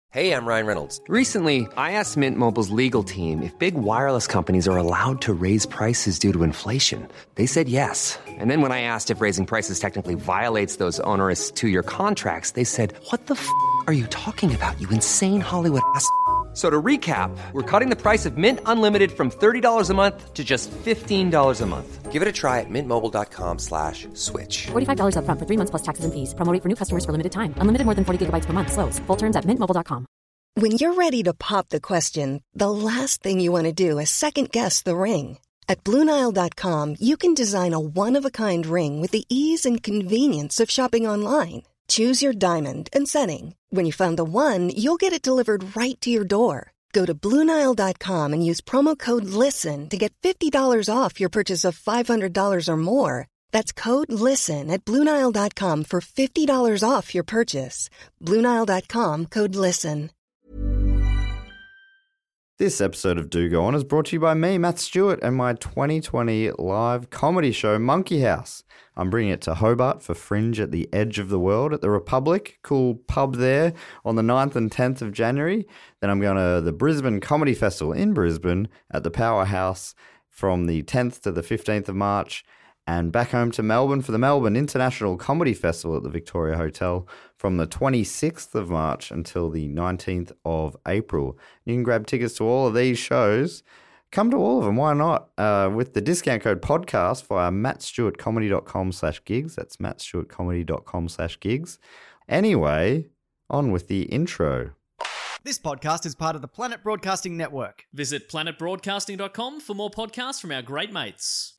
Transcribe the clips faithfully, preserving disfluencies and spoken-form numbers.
Hey, I'm Ryan Reynolds. Recently, I asked Mint Mobile's legal team if big wireless companies are allowed to raise prices due to inflation. They said yes. And then when I asked if raising prices technically violates those onerous two-year contracts, they said, what the f*** are you talking about, you insane Hollywood ass f- So to recap, we're cutting the price of Mint Unlimited from thirty dollars a month to just fifteen dollars a month. Give it a try at mintmobile.com slash switch. forty-five dollars up front for three months plus taxes and fees. Promo rate for new customers for limited time. Unlimited more than forty gigabytes per month. Slows full terms at mint mobile dot com. When you're ready to pop the question, the last thing you want to do is second-guess the ring. At Blue Nile dot com, you can design a one-of-a-kind ring with the ease and convenience of shopping online. Choose your diamond and setting. When you find the one, you'll get it delivered right to your door. Go to Blue Nile dot com and use promo code LISTEN to get fifty dollars off your purchase of five hundred dollars or more. That's code LISTEN at Blue Nile dot com for fifty dollars off your purchase. Blue Nile dot com, code LISTEN. This episode of Do Go On is brought to you by me, Matt Stewart, and my twenty twenty live comedy show, Monkey House. I'm bringing it to Hobart for Fringe at the Edge of the World at the Republic, cool pub there, on the ninth and tenth of January. Then I'm going to the Brisbane Comedy Festival in Brisbane at the Powerhouse from the tenth to the fifteenth of March, and back home to Melbourne for the Melbourne International Comedy Festival at the Victoria Hotel from the twenty-sixth of March until the nineteenth of April. You can grab tickets to all of these shows. Come to all of them, why not? Uh, with the discount code podcast via mattstewartcomedy.com slash gigs. That's mattstewartcomedy.com slash gigs. Anyway, on with the intro. This podcast is part of the Planet Broadcasting Network. Visit planet broadcasting dot com for more podcasts from our great mates.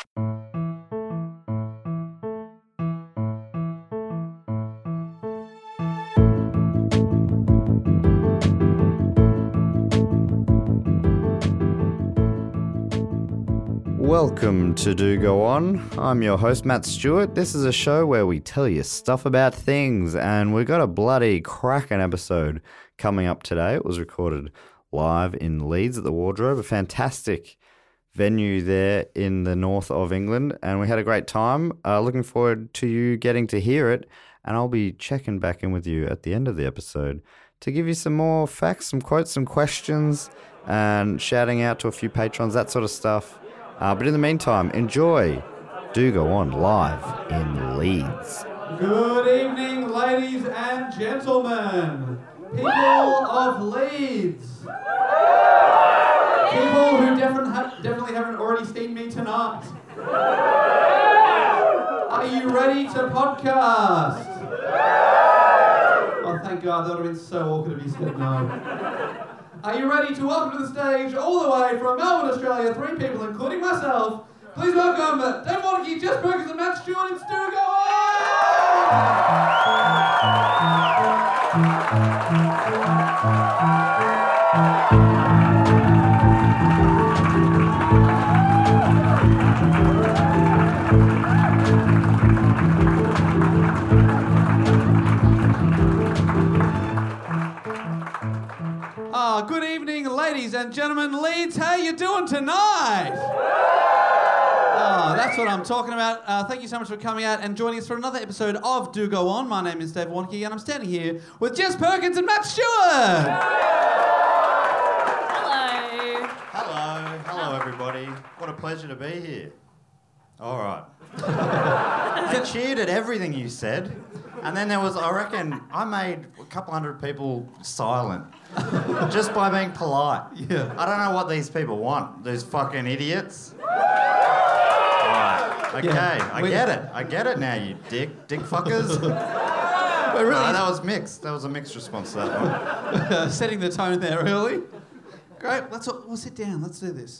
Welcome to Do Go On. I'm your host, Matt Stewart. This is a show where we tell you stuff about things, and we've got a bloody cracking episode coming up today. It was recorded live in Leeds at the Wardrobe, a fantastic venue there in the north of England, and we had a great time. Uh, looking forward to you getting to hear it, and I'll be checking back in with you at the end of the episode to give you some more facts, some quotes, some questions, and shouting out to a few patrons, that sort of stuff. Uh, but in the meantime, enjoy Do Go On live in Leeds. Good evening, ladies and gentlemen. People of Leeds. People who definitely, ha- definitely haven't already seen me tonight. Are you ready to podcast? Oh, thank God, that would have been so awkward if you said no. Are you ready to welcome to the stage, all the way from Melbourne, Australia, three people, including myself. Please welcome Dave Warnocky, Jess Perkins, and Matt Stewart. It's Do Go Ah, good evening, ladies and gentlemen. Leeds, how you doing tonight? Oh, that's what I'm talking about. Uh, thank you so much for coming out and joining us for another episode of Do Go On. My name is Dave Warnocky, and I'm standing here with Jess Perkins and Matt Stewart. Hello. Hello. Hello, everybody. What a pleasure to be here. All right. I cheered at everything you said. And then there was, I reckon, I made a couple hundred people silent just by being polite. Yeah. I don't know what these people want. These fucking idiots. Right. Okay, Yeah. I We- get it. I get it now, you dick, dick fuckers. But really, No, that was mixed. That was a mixed response to that one. uh, setting the tone there early. Great. Let's all, we'll sit down. Let's do this.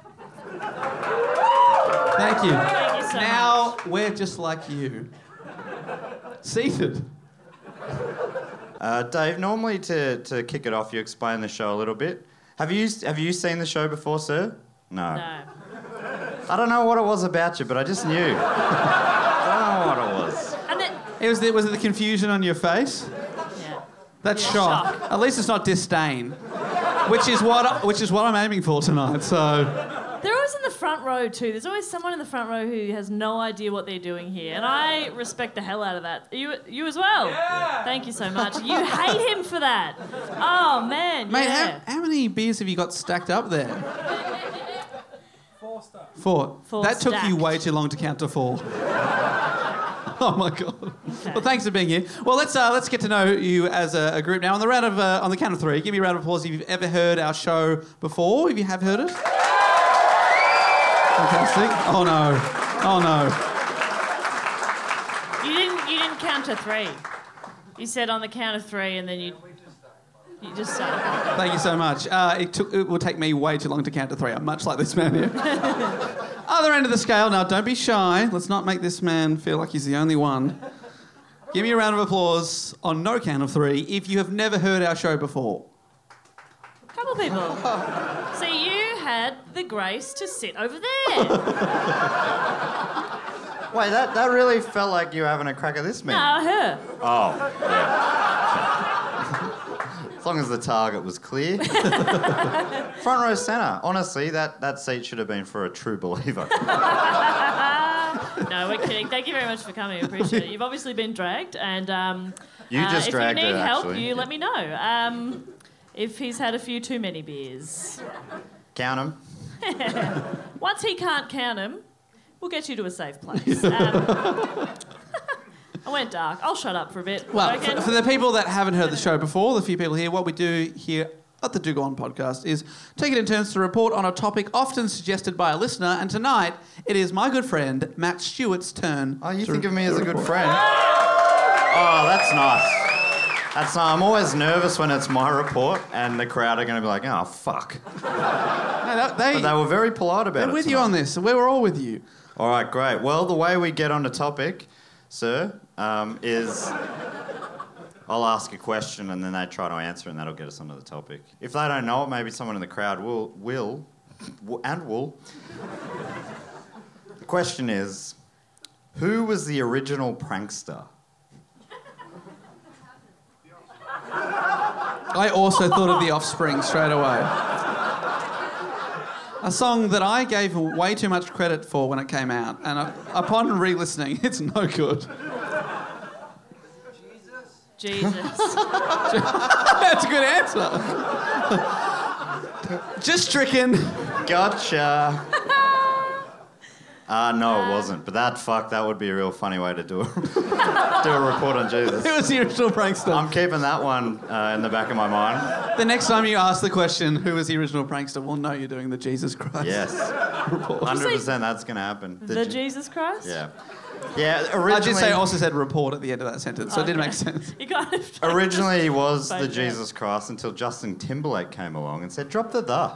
Thank you. Thank you so now much. we're just like you. Seated. Uh, Dave, normally to, to kick it off, you explain the show a little bit. Have you have you seen the show before, sir? No. No. I don't know what it was about you, but I just knew. I don't know what it was. And then, It was, the, was it the confusion on your face? yeah. That's Yeah, shock. shock. At least it's not disdain, which is what which is what I'm aiming for tonight. So They're always in the front front row too. There's always someone in the front row who has no idea what they're doing here, and I respect the hell out of that. You, you as well. Yeah. Thank you so much. You hate him for that. Oh man, Mate, yeah. how, how many beers have you got stacked up there? Four stuff. Four. Four that took stacked. you way too long to count to four. Oh my god. Okay. Well, thanks for being here. Well, let's uh, let's get to know you as a, a group now. On the round of uh, on the count of three, give me a round of applause if you've ever heard our show before. If you have heard it. Fantastic. Oh no. Oh no. You didn't. You didn't count to three. You said on the count of three, and then you. You just started. Thank you so much. Uh, it took. It will take me way too long to count to three. I'm much like this man here. Other end of the scale. Now, don't be shy. Let's not make this man feel like he's the only one. Give me a round of applause on no count of three if you have never heard our show before. A couple of people. So you had the grace to sit over there. Wait, that, that really felt like you were having a crack at this man. No, her. Oh, yeah. As long as the target was clear. Front row centre. Honestly, that, that seat should have been for a true believer. No, we're kidding. Thank you very much for coming. I appreciate it. You've obviously been dragged, and um, You uh, just dragged if you her, need help, actually. you let me know. Um, if he's had a few too many beers. Count them. Once he can't count them, we'll get you to a safe place. Um, I went dark. I'll shut up for a bit. Well, Okay? for, for the people that haven't heard the show before, the few people here, what we do here at the Do Go On podcast is take it in turns to report on a topic often suggested by a listener, and tonight it is my good friend Matt Stewart's turn. Oh, you to think re- of me as to a good report. friend? Oh, that's nice. That's nice. I'm always nervous when it's my report and the crowd are going to be like, oh, fuck. No, that- they, But they were very polite about they're it with you tonight. on this. We were all with you. All right, great. Well, the way we get on the topic, sir, um, is I'll ask a question and then they try to answer and that'll get us onto the topic. If they don't know it, maybe someone in the crowd will, will, w- and will. The question is, who was the original prankster? I also thought of The Offspring straight away. A song that I gave way too much credit for when it came out, and uh, upon re-listening, it's no good. Jesus. That's a good answer. Just tricking. Gotcha. Uh, no, it wasn't. But that, fuck, that would be a real funny way to do a, do a report on Jesus. It was the original prankster. I'm keeping that one uh, in the back of my mind. The next time you ask the question, who was the original prankster, we'll know you're doing the Jesus Christ Yes. report. one hundred percent that's going to happen. The Did you- Jesus Christ? Yeah. Yeah, originally... I did say, also said report at the end of that sentence, so it did Okay. make sense. You kind of... Originally he was Both the there. Jesus Christ until Justin Timberlake came along and said, drop the the.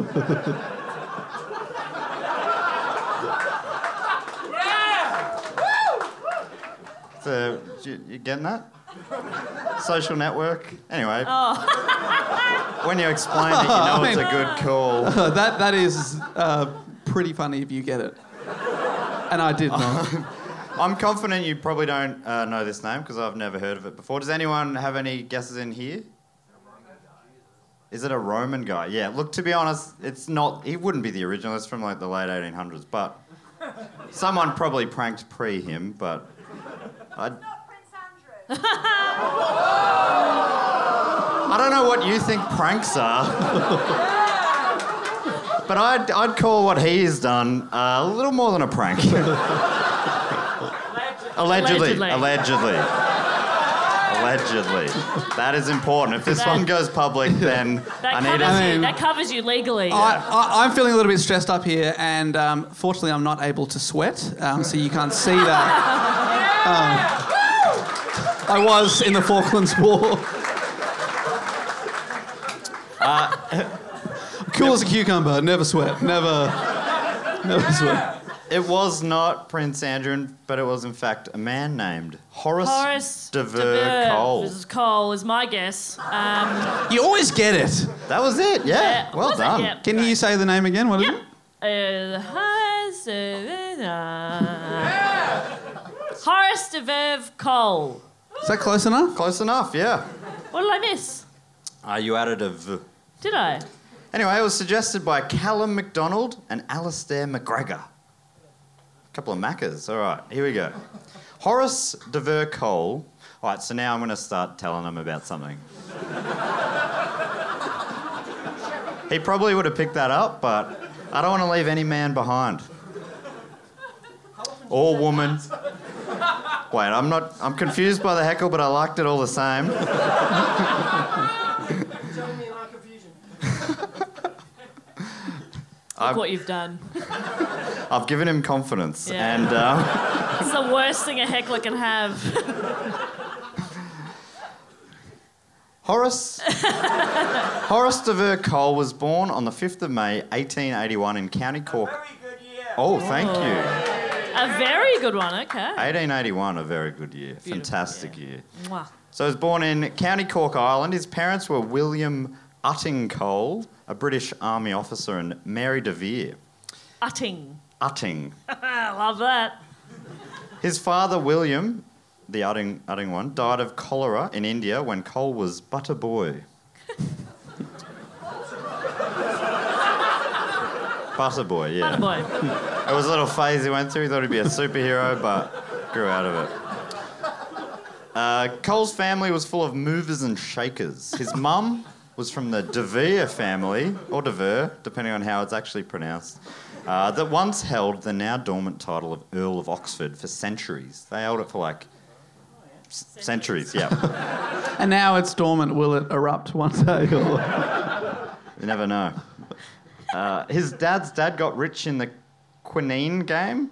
So, you, you getting that? Social network? Anyway. Oh. When you explain it, you know I it's a mean- good call. Uh, that that is uh, pretty funny if you get it. And I did not. I'm confident you probably don't uh, know this name because I've never heard of it before. Does anyone have any guesses in here? Is it a Roman guy? Yeah, look, to be honest, it's not... He wouldn't be the original. It's from, like, the late eighteen hundreds, but... Someone probably pranked pre him, but... I'd... I don't know what you think pranks are. But I'd, I'd call what he's done uh, a little more than a prank. Allegedly. Allegedly. Allegedly. Allegedly. That is important. If this That- one goes public, then That I need covers, to... you, that covers you legally. I, I, I'm feeling a little bit stressed up here, and um, fortunately, I'm not able to sweat, um, so you can't see that. Um, I was in the Falklands War. Uh, cool as a cucumber, never sweat, never, never sweat. It was not Prince Andrew, but it was in fact a man named Horace, Horace de de Ver Ver. Cole. This is Cole, is my guess. Um, You always get it. That was it, yeah. Yeah, well was it? done. Yeah. Can you say the name again? What is Yep. it? Uh, Horace de Ver- Horace de Verve Cole. Is that close enough? Close enough, yeah. What did I miss? Uh, you added a V. Did I? Anyway, it was suggested by Callum MacDonald and Alistair McGregor. A couple of Maccas. All right, here we go. Horace de Ver Cole. All right, so now I'm going to start telling them about something. He probably would have picked that up, but I don't want to leave any man behind. Or woman. Wait, I'm not... I'm confused by the heckle, but I liked it all the same. Look what you've done. I've given him confidence, Yeah. and... Um, It's the worst thing a heckler can have. Horace Horace de Ver Cole was born on the fifth of May, eighteen eighty-one in County Cork. A very good year. Oh, thank Oh. you. A very good one, okay. eighteen eighty-one, a very good year. Beautiful, Fantastic yeah. year. Mwah. So he was born in County Cork, Ireland. His parents were William Utting Cole, a British Army officer, and Mary de Vere. Utting. Utting. Love that. His father, William, the Utting, Utting one, died of cholera in India when Cole was but a boy. Butter boy, yeah. Butter boy. It was a little phase he went through. He thought he'd be a superhero, but grew out of it. Uh, Cole's family was full of movers and shakers. His mum was from the De Vere family, or De Vere, depending on how it's actually pronounced, uh, that once held the now dormant title of Earl of Oxford for centuries. They held it for like s- centuries, yeah. And now it's dormant. Will it erupt one day? Or... You never know. Uh, his dad's dad got rich in the quinine game.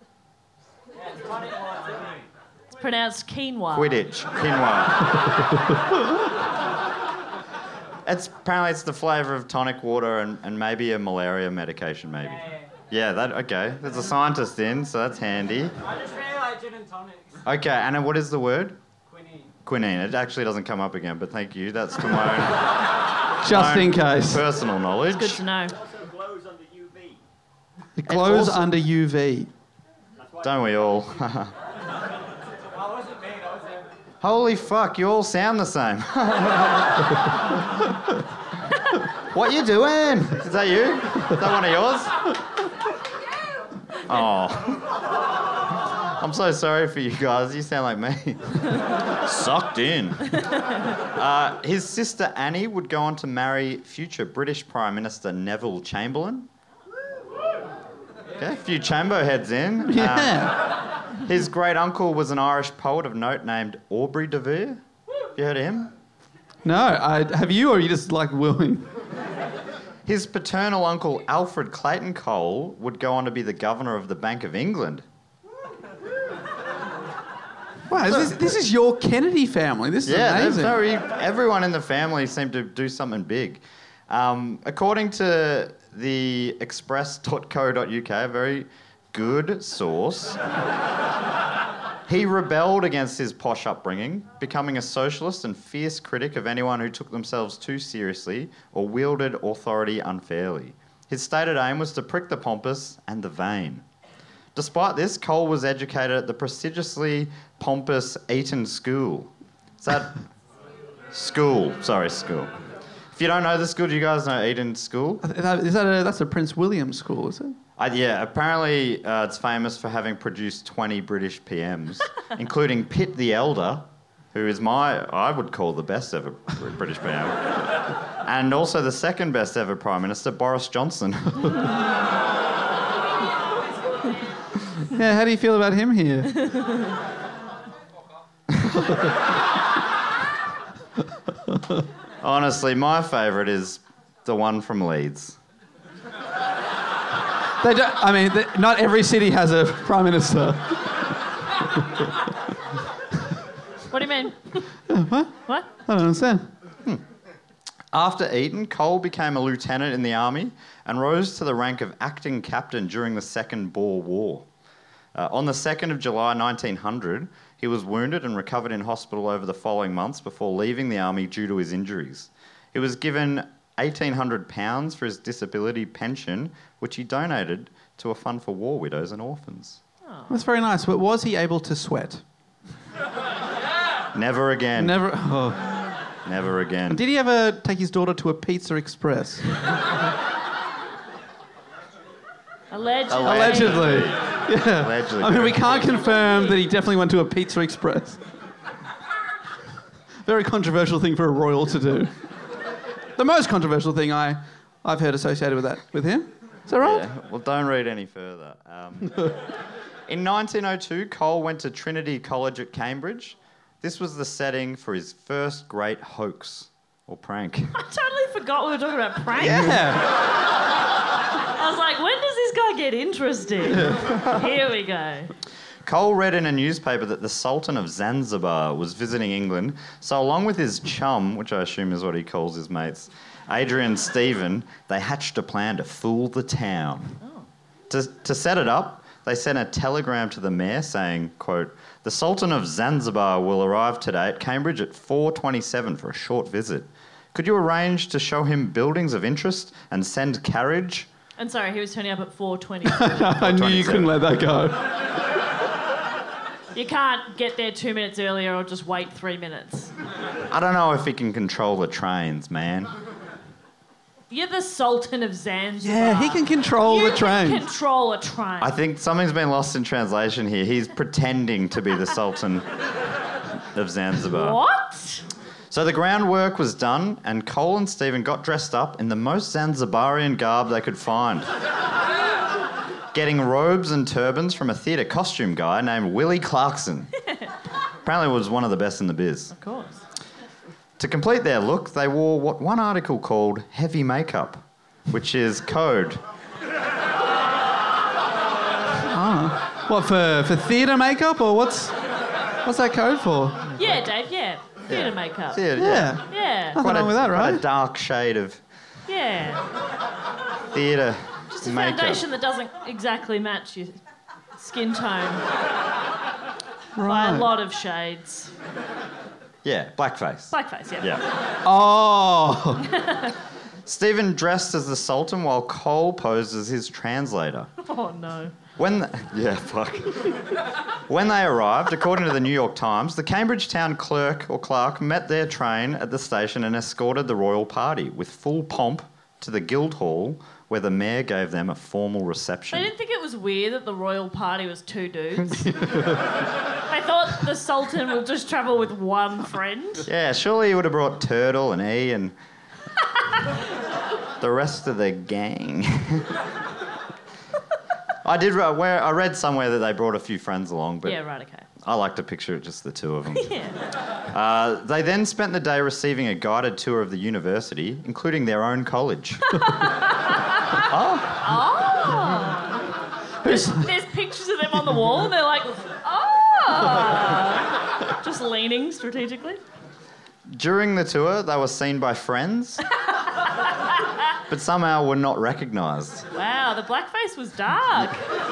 It's pronounced quinoa. Quidditch. Quinoa. It's apparently it's the flavour of tonic water and, and maybe a malaria medication, maybe. Yeah, yeah. Yeah, that okay. There's a scientist in, so that's handy. I just really like gin and tonics. Okay, and then what is the word? Quinine. Quinine. It actually doesn't come up again, but thank you. That's to my own, Just my in own case. personal knowledge. Good to know. It also glows under U V. It glows also- under U V. Don't we all? That wasn't me, that was him. Holy fuck, you all sound the same. What you doing? Is that you? Is that one of yours? Oh. I'm so sorry for you guys. You sound like me. Sucked in. Uh, his sister Annie would go on to marry future British Prime Minister Neville Chamberlain. Okay, a few Chambo heads in. Yeah. Um, his great uncle was an Irish poet of note named Aubrey de Vere. You heard of him? No, I, have you, or are you just like willing? His paternal uncle Alfred Clayton Cole would go on to be the governor of the Bank of England. Wow, is this, this is your Kennedy family. This is Yeah, amazing. very, everyone in the family seemed to do something big. Um, according to the express dot co dot U K, a very good source, he rebelled against his posh upbringing, becoming a socialist and fierce critic of anyone who took themselves too seriously or wielded authority unfairly. His stated aim was to prick the pompous and the vain. Despite this, Cole was educated at the prestigiously pompous Eton School. Is that... School. Sorry, school. If you don't know the school, do you guys know Eton School? Is that, is that a, that's a Prince William school, is it? Uh, yeah, apparently uh, it's famous for having produced twenty British P Ms, including Pitt the Elder, who is my, I would call the best ever British P M, and also the second best ever Prime Minister, Boris Johnson. Yeah, how do you feel about him here? Honestly, my favourite is the one from Leeds. They don't, I mean, they, not every city has a prime minister. What do you mean? What? What? I don't understand. After Eton, Cole became a lieutenant in the army and rose to the rank of acting captain during the Second Boer War. Uh, on the second of July nineteen hundred, he was wounded and recovered in hospital over the following months before leaving the army due to his injuries. He was given eighteen hundred pounds for his disability pension, which he donated to a fund for war widows and orphans. Oh. That's very nice. But was he able to sweat? Never again. Never. Oh. Never again. Did he ever take his daughter to a Pizza Express? Allegedly. Allegedly. Yeah. Allegedly. I mean, we can't confirm that he definitely went to a Pizza Express. Very controversial thing for a royal to do. The most controversial thing I, I've heard associated with that, with him. Is that right? Yeah. Well, don't read any further. Um, in nineteen oh two, Cole went to Trinity College at Cambridge. This was the setting for his first great hoax or prank. I totally forgot we were talking about pranks. Yeah. I was like, when does this guy get interesting? Here we go. Cole read in a newspaper that the Sultan of Zanzibar was visiting England, so along with his chum, which I assume is what he calls his mates, Adrian Stephen, they hatched a plan to fool the town. Oh. To, to set it up, they sent a telegram to the mayor saying, quote, "The Sultan of Zanzibar will arrive today at Cambridge at four twenty-seven for a short visit. Could you arrange to show him buildings of interest and send carriage?" And sorry, he was turning up at four twenty. I knew you couldn't let that go. You can't get there two minutes earlier or just wait three minutes. I don't know if he can control the trains, man. You're the Sultan of Zanzibar. Yeah, he can control you the train. can control a train. I think something's been lost in translation here. He's pretending to be the Sultan of Zanzibar. What? So the groundwork was done, and Cole and Stephen got dressed up in the most Zanzibarian garb they could find. Getting robes and turbans from a theatre costume guy named Willie Clarkson. Apparently was one of the best in the biz. Of course. To complete their look, they wore what one article called heavy makeup, which is code. Oh. What, for, for theatre makeup, or what's what's that code for? Yeah, Dave, yeah. Theatre Yeah. makeup. Theatre, Yeah. Yeah. Nothing wrong with that, quite right? a dark shade of Yeah. theatre Just a makeup. foundation that doesn't exactly match your skin tone by Right. a lot of shades. Yeah, blackface. Blackface, yeah. Yeah. Oh. Stephen dressed as the Sultan while Cole posed as his translator. Oh, no. When the, yeah, fuck. When they arrived, according to the New York Times, the Cambridge town clerk or clerk met their train at the station and escorted the royal party with full pomp to the Guildhall, where the mayor gave them a formal reception. They didn't think it was weird that the royal party was two dudes. They thought the Sultan would just travel with one friend. Yeah, surely he would have brought Turtle and E and the rest of the gang. I did uh, where I read somewhere that they brought a few friends along, but Yeah, right, okay. I like to picture it just the two of them. Yeah. Uh, they then spent the day receiving a guided tour of the university, including their own college. Oh. There's, there's pictures of them on the wall, and they're like, oh. Just leaning strategically. During the tour, they were seen by friends, but somehow were not recognised. Wow, the blackface was dark.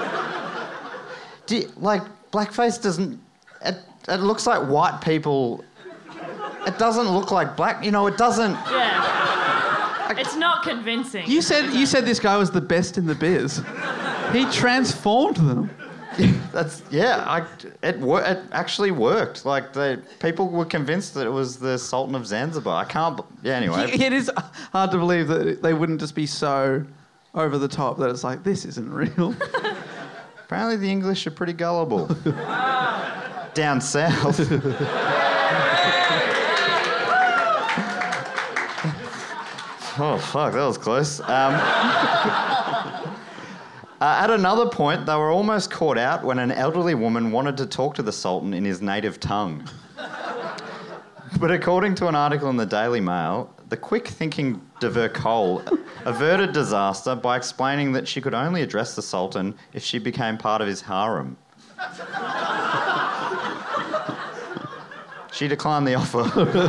Do you, like, blackface doesn't... It, it looks like white people... It doesn't look like black... You know, it doesn't... Yeah. It's not convincing. You said you said this guy was the best in the biz. He transformed them. That's... Yeah, I, it, wor- it actually worked. Like, the people were convinced that it was the Sultan of Zanzibar. I can't... Yeah, anyway. It is hard to believe that they wouldn't just be so over the top that it's like, this isn't real. Apparently the English are pretty gullible. Down south. Oh, fuck, that was close. Um, uh, at another point, they were almost caught out when an elderly woman wanted to talk to the Sultan in his native tongue. But according to an article in the Daily Mail, the quick-thinking de Vercole averted disaster by explaining that she could only address the Sultan if she became part of his harem. She declined the offer.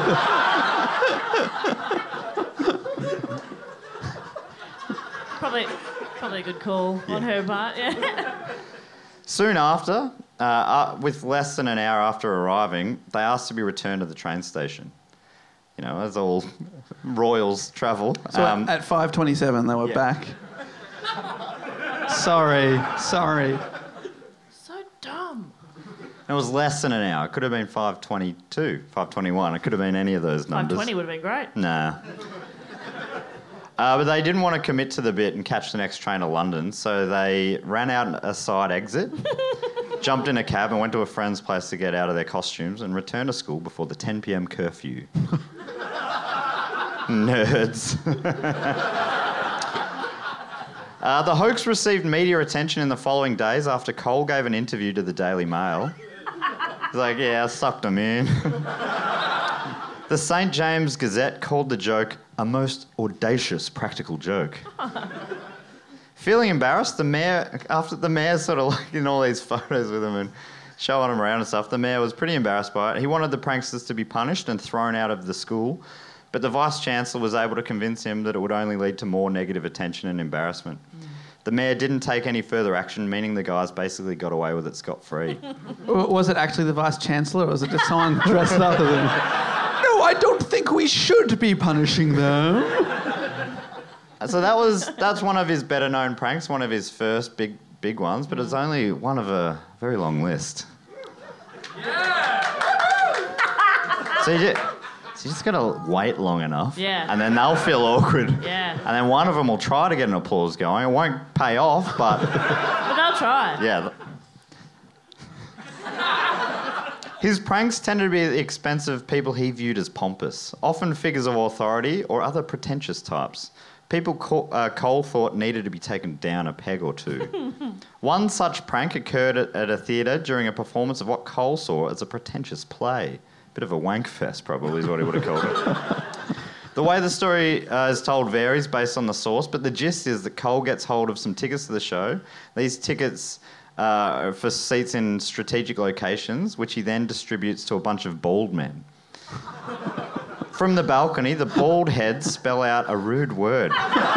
Probably, probably a good call on her part, yeah. Soon after, uh, uh, with less than an hour after arriving, they asked to be returned to the train station. You know, as all royals travel. So Um, at five twenty-seven, they were yeah. back. Sorry, sorry. So dumb. It was less than an hour. It could have been five twenty-two, five twenty-one. It could have been any of those five numbers. twenty would have been great. Nah. Uh, but they didn't want to commit to the bit and catch the next train to London, so they ran out a side exit, jumped in a cab and went to a friend's place to get out of their costumes and returned to school before the ten p.m. curfew. Nerds. uh, the hoax received media attention in the following days after Cole gave an interview to the Daily Mail. He's like, yeah, I sucked him in. The Saint James Gazette called the joke a most audacious practical joke. Feeling embarrassed, the mayor, after the mayor's sort of like in all these photos with him and showing him around and stuff, the mayor was pretty embarrassed by it. He wanted the pranksters to be punished and thrown out of the school, but the Vice-Chancellor was able to convince him that it would only lead to more negative attention and embarrassment. Mm. The mayor didn't take any further action, meaning the guys basically got away with it scot-free. Was it actually the Vice-Chancellor, or was it just someone dressed up as him? No, I don't think we should be punishing them. So that was that's one of his better-known pranks, one of his first big big ones, but it's only one of a very long list. Yeah! So you just, so you just got to wait long enough, yeah, and then they'll feel awkward. Yeah. And then one of them will try to get an applause going. It won't pay off, but... but they'll try. Yeah. His pranks tended to be at the expense of people he viewed as pompous, often figures of authority or other pretentious types. People Cole, uh, Cole thought needed to be taken down a peg or two. One such prank occurred at, at a theatre during a performance of what Cole saw as a pretentious play. Bit of a wank fest, probably, is what he would have called it. The way the story uh, is told varies based on the source, but the gist is that Cole gets hold of some tickets to the show. These tickets uh, are for seats in strategic locations, which he then distributes to a bunch of bald men. From the balcony, the bald heads spell out a rude word.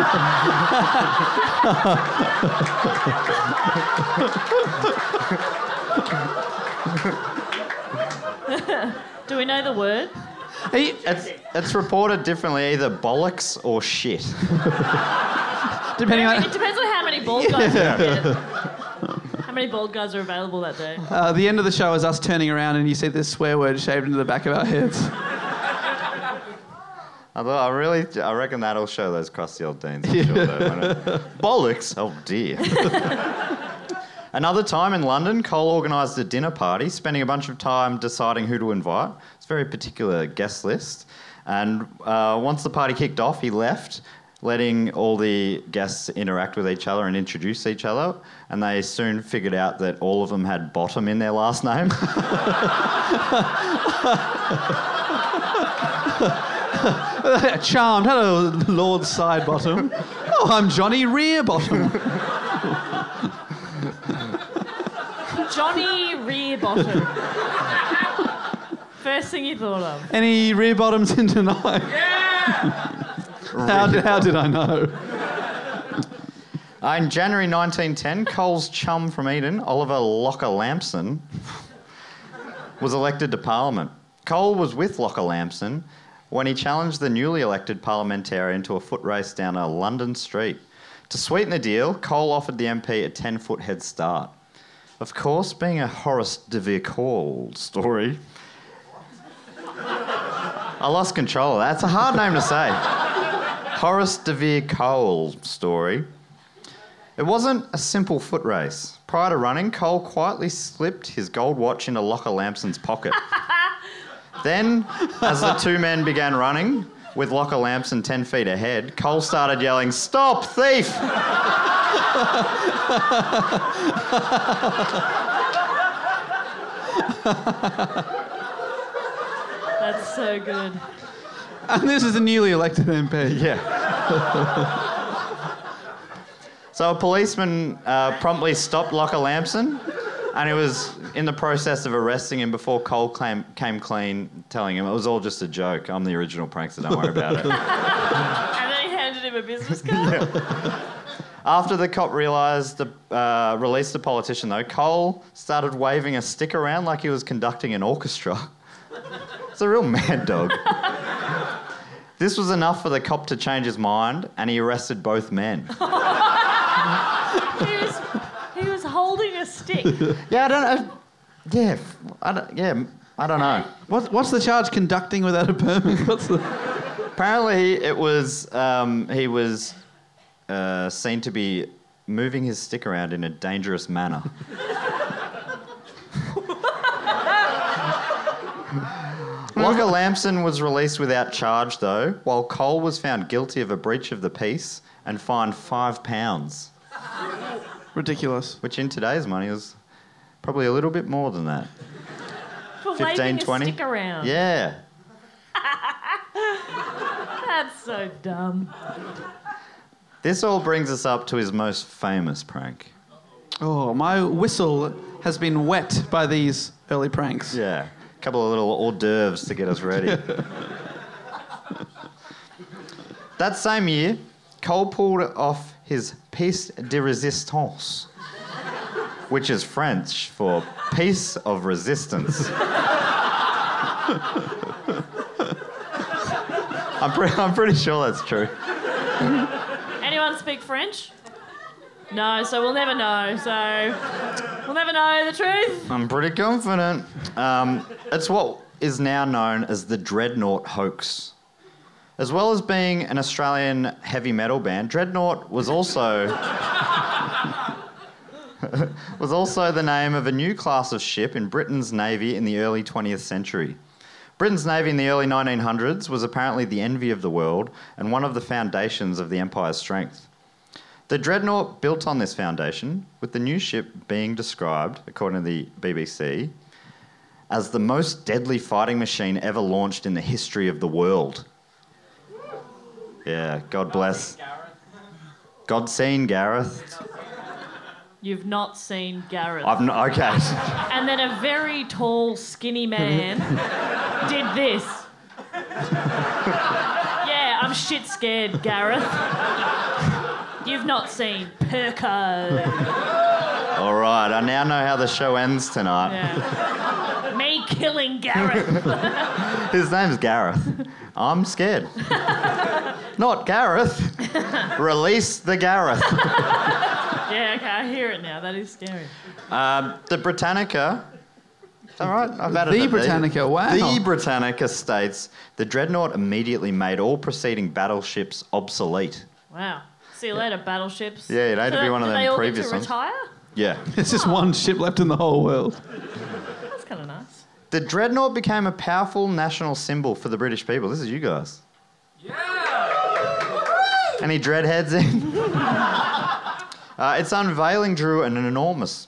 Do we know the word? It's, it's reported differently, either bollocks or shit. Depending on... It depends on how many bald guys yeah. are How many bald guys are available that day? Uh, the end of the show is us turning around and you see this swear word shaved into the back of our heads. Although I really, I reckon that'll show those crusty old deans. I'm sure though, won't it? Bollocks! Oh dear. Another time in London, Cole organised a dinner party, spending a bunch of time deciding who to invite. It's a very particular guest list. And uh, once the party kicked off, he left, letting all the guests interact with each other and introduce each other. And they soon figured out that all of them had Bottom in their last name. Charmed. Hello, Lord Sidebottom. Oh, I'm Johnny Rearbottom. Johnny Rearbottom. First thing you thought of. Any rear bottoms in tonight? Yeah! how, did, how did I know? Uh, in January nineteen ten, Cole's chum from Eden, Oliver Locker Lampson, was elected to Parliament. Cole was with Locker Lampson when he challenged the newly elected parliamentarian to a foot race down a London street. To sweeten the deal, Cole offered the M P a ten-foot head start. Of course, being a Horace de Vere-Cole story, I lost control of that. It's a hard name to say. Horace de Vere-Cole story. It wasn't a simple foot race. Prior to running, Cole quietly slipped his gold watch into Locker Lampson's pocket. Then, as the two men began running, with Locker Lampson ten feet ahead, Cole started yelling, "Stop, thief!" That's so good. And this is a newly elected M P. Yeah. So a policeman uh, promptly stopped Locker Lampson, and he was in the process of arresting him before Cole came, came clean, telling him it was all just a joke. I'm the original prankster, don't worry about it. And then he handed him a business card. Yeah. After the cop realised, the, uh, released the politician though, Cole started waving a stick around like he was conducting an orchestra. It's a real mad dog. This was enough for the cop to change his mind, and he arrested both men. he, was, he was holding a stick. Yeah, I don't know. Yeah, f- I don't, yeah, I don't know. What, what's the charge? Conducting without a permit? What's the... Apparently, it was um, he was uh, seen to be moving his stick around in a dangerous manner. Walker Lamson was released without charge, though, while Cole was found guilty of a breach of the peace and fined five pounds. Ridiculous. Which in today's money is probably a little bit more than that. For fifteen, waving a twenty stick around. Yeah. That's so dumb. This all brings us up to his most famous prank. Oh, my whistle has been wet by these early pranks. Yeah. A couple of little hors d'oeuvres to get us ready. That same year, Cole pulled off his pièce de résistance, which is French for piece of resistance. I'm, pre- I'm pretty sure that's true. Anyone speak French? No, so we'll never know. So we'll never know the truth. I'm pretty confident. Um, it's what is now known as the Dreadnought hoax. As well as being an Australian heavy metal band, Dreadnought was also was also the name of a new class of ship in Britain's navy in the early twentieth century. Britain's navy in the early nineteen hundreds was apparently the envy of the world and one of the foundations of the empire's strength. The Dreadnought built on this foundation, with the new ship being described, according to the B B C, as the most deadly fighting machine ever launched in the history of the world. Yeah, God bless. God seen Gareth. You've not seen Gareth. I've not, okay. And then a very tall, skinny man did this. Yeah, I'm shit scared, Gareth. You've not seen Perko. All right, I now know how the show ends tonight. Yeah. Me killing Gareth. His name's Gareth. I'm scared. Not Gareth. Release the Gareth. Yeah, okay, I hear it now. That is scary. Um, the Britannica... All right, I've added The it. Britannica, wow. The Britannica states the Dreadnought immediately made all preceding battleships obsolete. Wow. See you later, battleships. Yeah, you'd hate to be one of Do them they all previous get to ones. retire? Yeah. There's just one ship left in the whole world. That's kind of nice. The Dreadnought became a powerful national symbol for the British people. This is you guys. Yeah! Any dreadheads in? uh, its unveiling drew an enormous...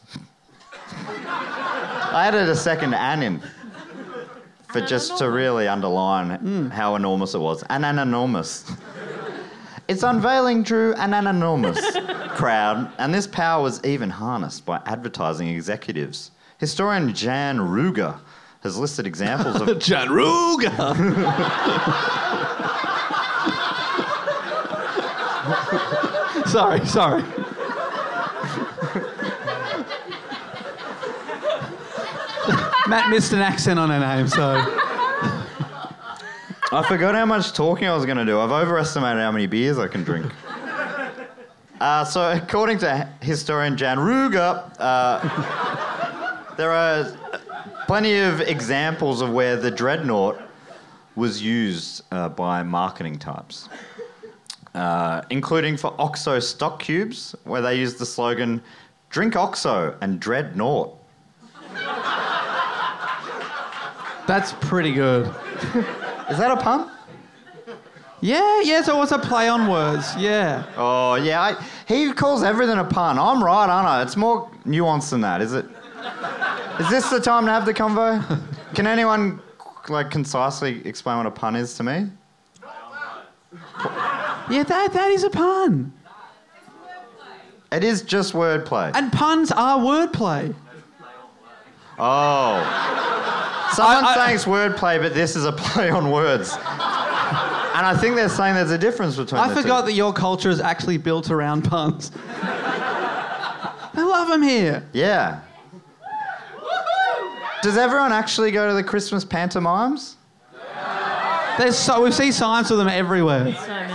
I added a second an in for just to really underline mm. how enormous it was. An enormous. Its unveiling drew an enormous crowd, and this power was even harnessed by advertising executives. Historian Jan Ruger has listed examples of... Jan Ruger! sorry, sorry. Matt missed an accent on her name, so... I forgot how much talking I was going to do. I've overestimated how many beers I can drink. Uh, so, according to historian Jan Ruger, uh, there are plenty of examples of where the Dreadnought was used uh, by marketing types, uh, including for OXO stock cubes, where they used the slogan, "Drink OXO and Dreadnought." That's pretty good. Is that a pun? Yeah, yeah, so it's a play on words, yeah. Oh, yeah, I, he calls everything a pun. I'm right, aren't I? It's more nuanced than that, is it? Is this the time to have the convo? Can anyone, like, concisely explain what a pun is to me? Yeah, that that is a pun. It is just wordplay. And puns are wordplay. Oh. Someone's I, I, saying it's wordplay, but this is a play on words. And I think they're saying there's a difference between I the forgot two. that your culture is actually built around puns. I love them here. Yeah. Does everyone actually go to the Christmas pantomimes? There's so we see signs of them everywhere. So many.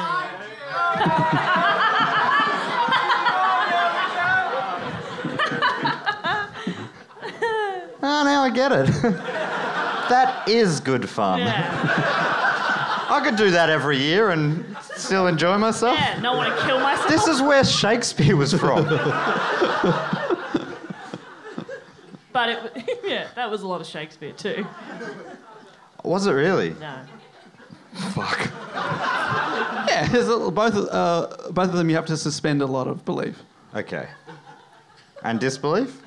Oh, now I get it. That is good fun. Yeah. I could do that every year and still enjoy myself. Yeah, not want to kill myself. This is where Shakespeare was from. But it, yeah, that was a lot of Shakespeare too. Was it really? No. Fuck. Yeah, there's a, both, uh, both of them you have to suspend a lot of belief. Okay. And disbelief?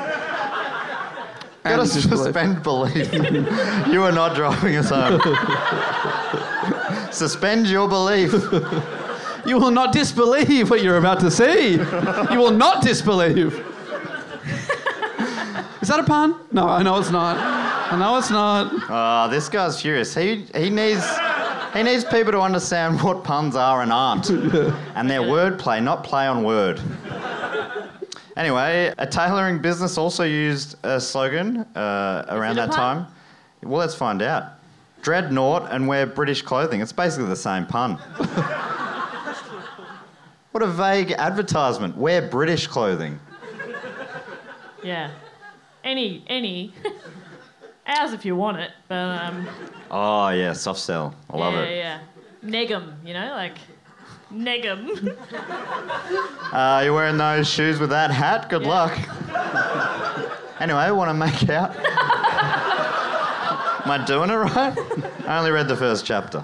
And Gotta disbelief. suspend belief. You are not driving us home. Suspend your belief. You will not disbelieve what you're about to see. You will not disbelieve. Is that a pun? No, I know it's not. I know it's not. Oh, this guy's furious. He he needs he needs people to understand what puns are and aren't. And they're wordplay, not play on word. Anyway, a tailoring business also used a slogan uh, around it a that pun? time. Well, let's find out. Dreadnought and wear British clothing. It's basically the same pun. What a vague advertisement. Wear British clothing. Yeah. Any, any. Ours if you want it, but um. Oh, yeah, soft sell. I love yeah, it. Yeah, yeah. Negum, you know, like negum. Uh, you're wearing those shoes with that hat? Good Yeah. luck. Anyway, want to make out? Am I doing it right? I only read the first chapter.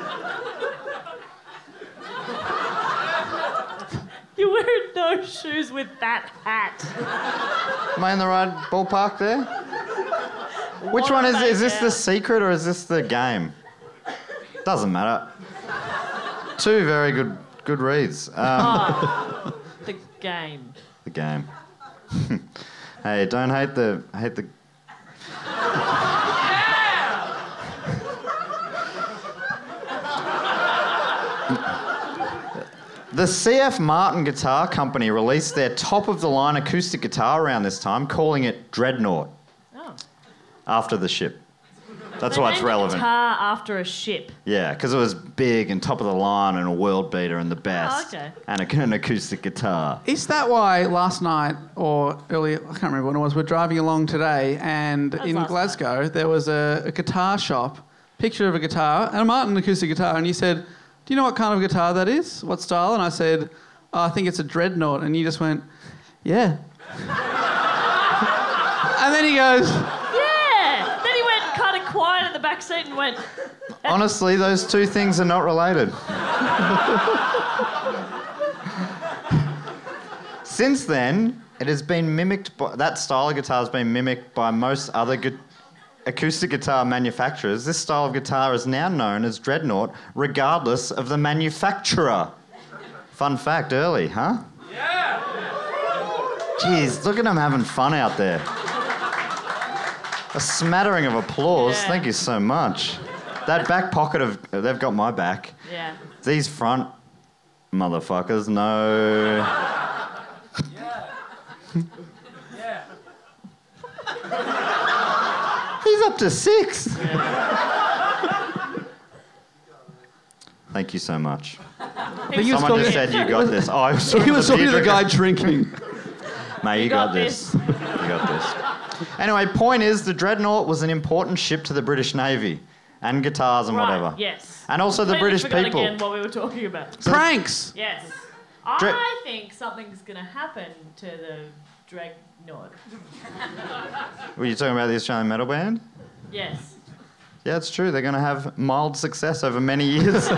You're wearing no shoes with that hat. Am I in the right ballpark there? Which What one is a Is this make the out. secret or is this the game? Doesn't matter. Two very good good reads. Um, Oh, the game. The game. Hey, don't hate the hate the. The C F Martin Guitar Company released their top-of-the-line acoustic guitar around this time, calling it Dreadnought. Oh. After the ship. That's They why it's named a relevant. guitar after a ship. Yeah, because it was big and top of the line and a world beater and the best. okay. And a, an acoustic guitar. Is that why last night, or earlier, I can't remember when it was, we're driving along today, and That was in last Glasgow, there was a, a guitar shop, picture of a guitar, and a Martin acoustic guitar, and you said, do you know what kind of guitar that is? What style? And I said, oh, I think it's a Dreadnought. And you just went, yeah. And then he goes, Yeah. Then he went kind of quiet in the back seat and went. Honestly, those two things are not related. Since then, it has been mimicked by, that style of guitar has been mimicked by most other gu- acoustic guitar manufacturers. This style of guitar is now known as Dreadnought, regardless of the manufacturer. Fun fact early, huh? Yeah! Jeez, look at them having fun out there. A smattering of applause. Yeah. Thank you so much. That back pocket of... They've got my back. Yeah. These front motherfuckers, no... He's up to six. Thank you so much. he was Someone talking, just said you got this. Oh, I was talking he was to talking to the Deirdre. guy drinking. Mate, you, You got, got this. this. You got this. Anyway, point is, the Dreadnought was an important ship to the British Navy, and guitars and Right, whatever. yes. And also the Completely British forgot people. again what we were talking about. Pranks. Yes. Dre- I think something's going to happen to the Dreadnought. Were you talking about the Australian metal band? Yes. Yeah, it's true. They're going to have mild success over many years.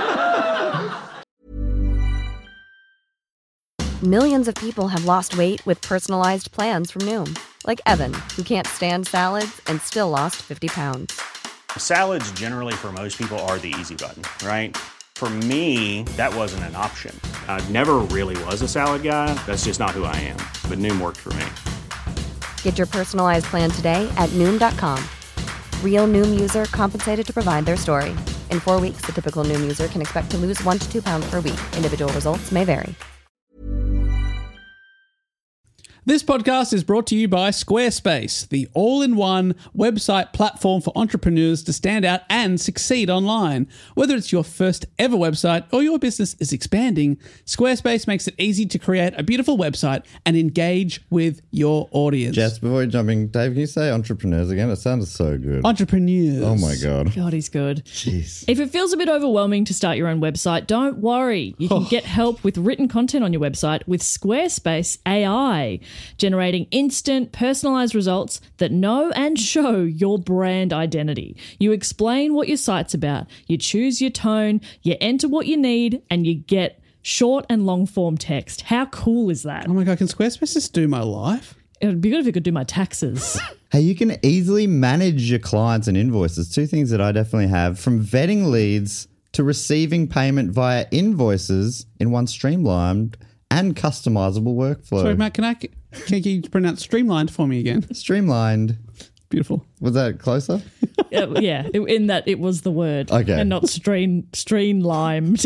Millions of people have lost weight with personalized plans from Noom. Like Evan, who can't stand salads and still lost fifty pounds. Salads generally for most people are the easy button, right? For me, that wasn't an option. I never really was a salad guy. That's just not who I am. But Noom worked for me. Get your personalized plan today at Noom dot com. Real Noom user compensated to provide their story. In four weeks, the typical Noom user can expect to lose one to two pounds per week. Individual results may vary. This podcast is brought to you by Squarespace, the all-in-one website platform for entrepreneurs to stand out and succeed online. Whether it's your first ever website or your business is expanding, Squarespace makes it easy to create a beautiful website and engage with your audience. Jess, before you jump in, Dave, can you say entrepreneurs again? It sounded so good. Entrepreneurs. Oh my God. God, he's good. Jeez. If it feels a bit overwhelming to start your own website, don't worry. You can Oh. get help with written content on your website with Squarespace A I, generating instant, personalized results that know and show your brand identity. You explain what your site's about, you choose your tone, you enter what you need, and you get short and long form text. How cool is that? Oh my God, can Squarespace just do my life? It would be good if it could do my taxes. Hey, you can easily manage your clients and invoices. Two things that I definitely have, from vetting leads to receiving payment via invoices in one streamlined and customizable workflow. Sorry, Matt, can I can you pronounce streamlined for me again? Streamlined. Beautiful. Was that closer? yeah, yeah, in that it was the word. Okay. And not stream, stream-limed.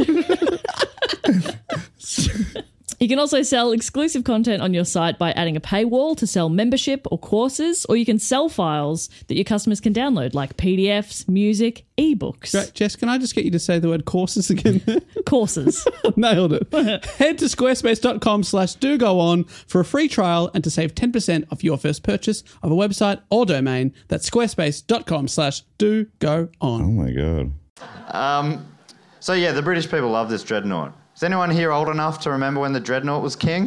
You can also sell exclusive content on your site by adding a paywall to sell membership or courses, or you can sell files that your customers can download, like P D Fs, music, ebooks. Great. Jess, can I just get you to say the word courses again? Courses. Nailed it. Head to squarespace.com slash do go on for a free trial and to save ten percent off your first purchase of a website or domain. That's squarespace.com slash do go on. Oh my God. Um, so yeah, the British people love this dreadnought. Is anyone here old enough to remember when the dreadnought was king?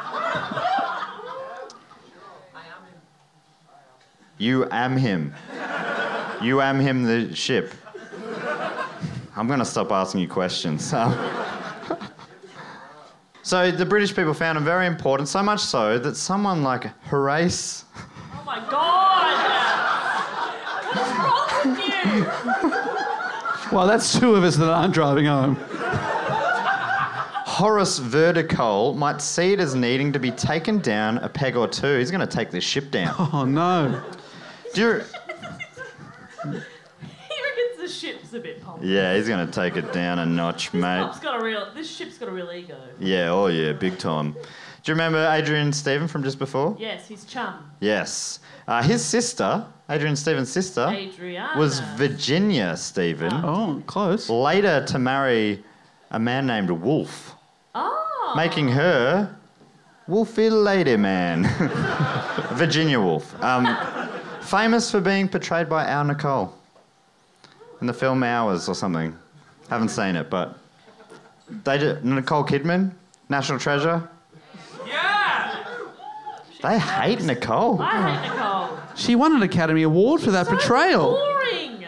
You am him. You am him, the ship. I'm going to stop asking you questions. Um, so the British people found him very important, so much so that someone like Horace... Oh my God! What's wrong with you? Well, that's two of us that aren't driving home. Horace Verdicole might see it as needing to be taken down a peg or two. He's going to take this ship down. Oh, no. Do you... He reckons the ship's a bit pumped. Yeah, he's going to take it down a notch, mate. This got a real. This ship's got a real ego. Yeah, oh yeah, big time. Do you remember Adrian Stephen from just before? Yes, he's chum. Yes. Uh, his sister, Adrian Stephen's sister, Adriana. was Virginia Stephen. Oh, close. Later to marry a man named Wolfe. Oh. Making her Wolfie Lady Man. Virginia Woolf. Um, famous for being portrayed by Al Nicole in the film Hours or something. Haven't seen it, but they do, Nicole Kidman, National Treasure. Yeah. They hate Nicole. I hate Nicole. She won an Academy Award for that So portrayal. boring.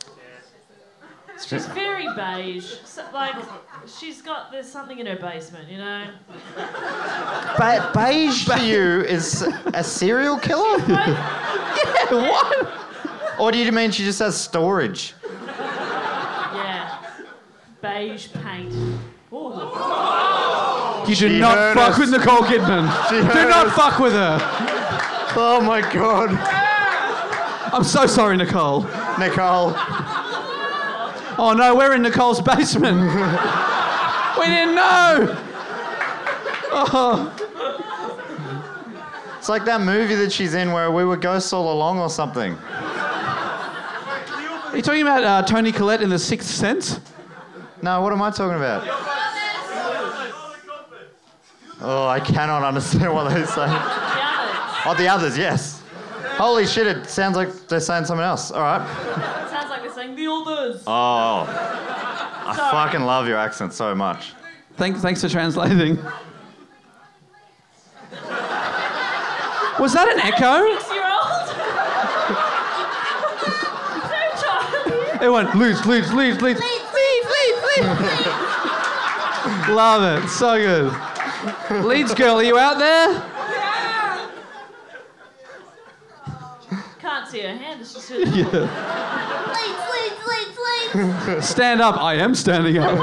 She's very beige. So, like, she's got, there's something in her basement, you know? Ba- beige to you is a serial killer? Yeah, what? Or do you mean she just has storage? Yeah. Beige paint. Ooh. You do She not heard fuck us. with Nicole Kidman. She Do heard not us. fuck with her. Oh my God. I'm so sorry, Nicole. Nicole. Oh no, we're in Nicole's basement. We didn't know. Oh. It's like that movie that she's in where we were ghosts all along or something. Are you talking about uh, Toni Collette in The Sixth Sense? No, what am I talking about? Oh, I cannot understand what they say. Oh, the others, yes. Holy shit, it sounds like they're saying something else. All right. It sounds like they're saying the others. Oh, I Sorry. fucking love your accent so much. Thanks, thanks for translating. Was that an echo? Six-year-old? It went, leads, leads, leads, leads. Love it. So good. Leeds girl, are you out there? Can't see her hand. It's just her. Yeah. Leads, leads, leads, leads. Stand up. I am standing up.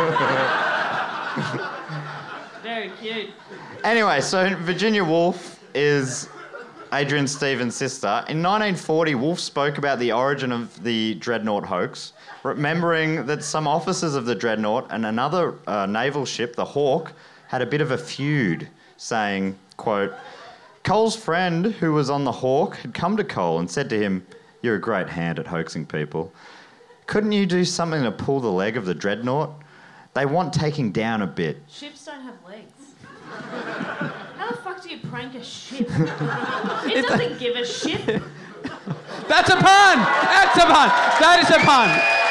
Very cute. Anyway, so Virginia Woolf is Adrian Stephen's sister. In nineteen forty, Woolf spoke about the origin of the Dreadnought hoax, remembering that some officers of the Dreadnought and another uh, naval ship, the Hawk, had a bit of a feud, saying, quote, Cole's friend, who was on the Hawk, had come to Cole and said to him, "You're a great hand at hoaxing people. Couldn't you do something to pull the leg of the Dreadnought? They want taking down a bit." Ships don't have legs. How the fuck do you prank a ship? It doesn't give a shit. That's a pun! That's a pun! That is a pun!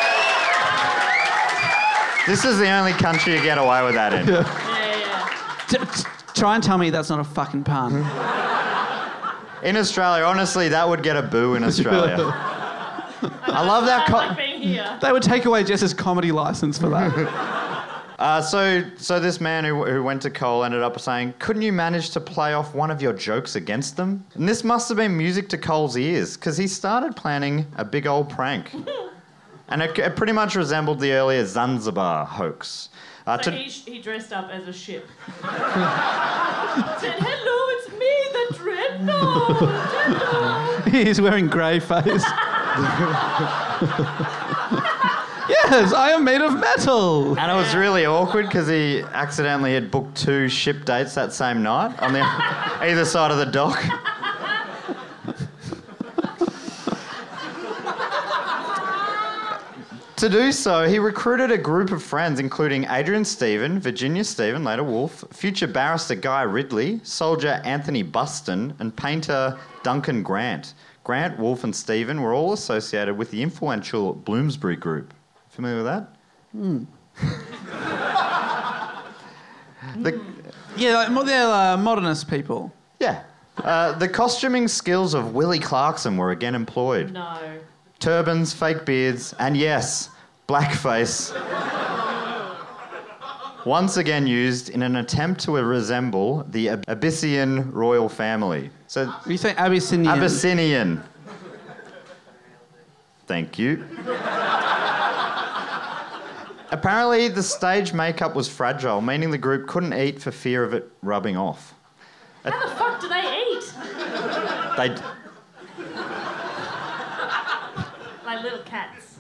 This is the only country you get away with that in. Yeah, yeah. T- t- try and tell me that's not a fucking pun. In Australia, honestly, that would get a boo in Australia. I love that. I like being here. They would take away Jess's comedy license for that. Uh, so, so this man who, who went to Cole ended up saying, "Couldn't you manage to play off one of your jokes against them?" And this must have been music to Cole's ears, because he started planning a big old prank. And it, it pretty much resembled the earlier Zanzibar hoax. Uh, So to, he, he dressed up as a ship. Said, "Hello, it's me, the Dreadnought." Dreadnought. He's wearing grey face. Yes, I am made of metal. and it was really awkward because he accidentally had booked two ship dates that same night on the either side of the dock. To do so, he recruited a group of friends, including Adrian Stephen, Virginia Stephen, later Woolf, future barrister Guy Ridley, soldier Anthony Buston, and painter Duncan Grant. Grant, Woolf, and Stephen were all associated with the influential Bloomsbury Group. Familiar with that? Hmm. the, Yeah, like, mo- they're uh, modernist people. yeah. Uh, the costuming skills of Willie Clarkson were again employed. No. Turbans, fake beards, and yes, blackface. Once again used in an attempt to resemble the Ab- Abyssinian royal family. So You say Abyssinian. Abyssinian. Thank you. Apparently, the stage makeup was fragile, meaning the group couldn't eat for fear of it rubbing off. How the fuck do they eat? They, Like little cats.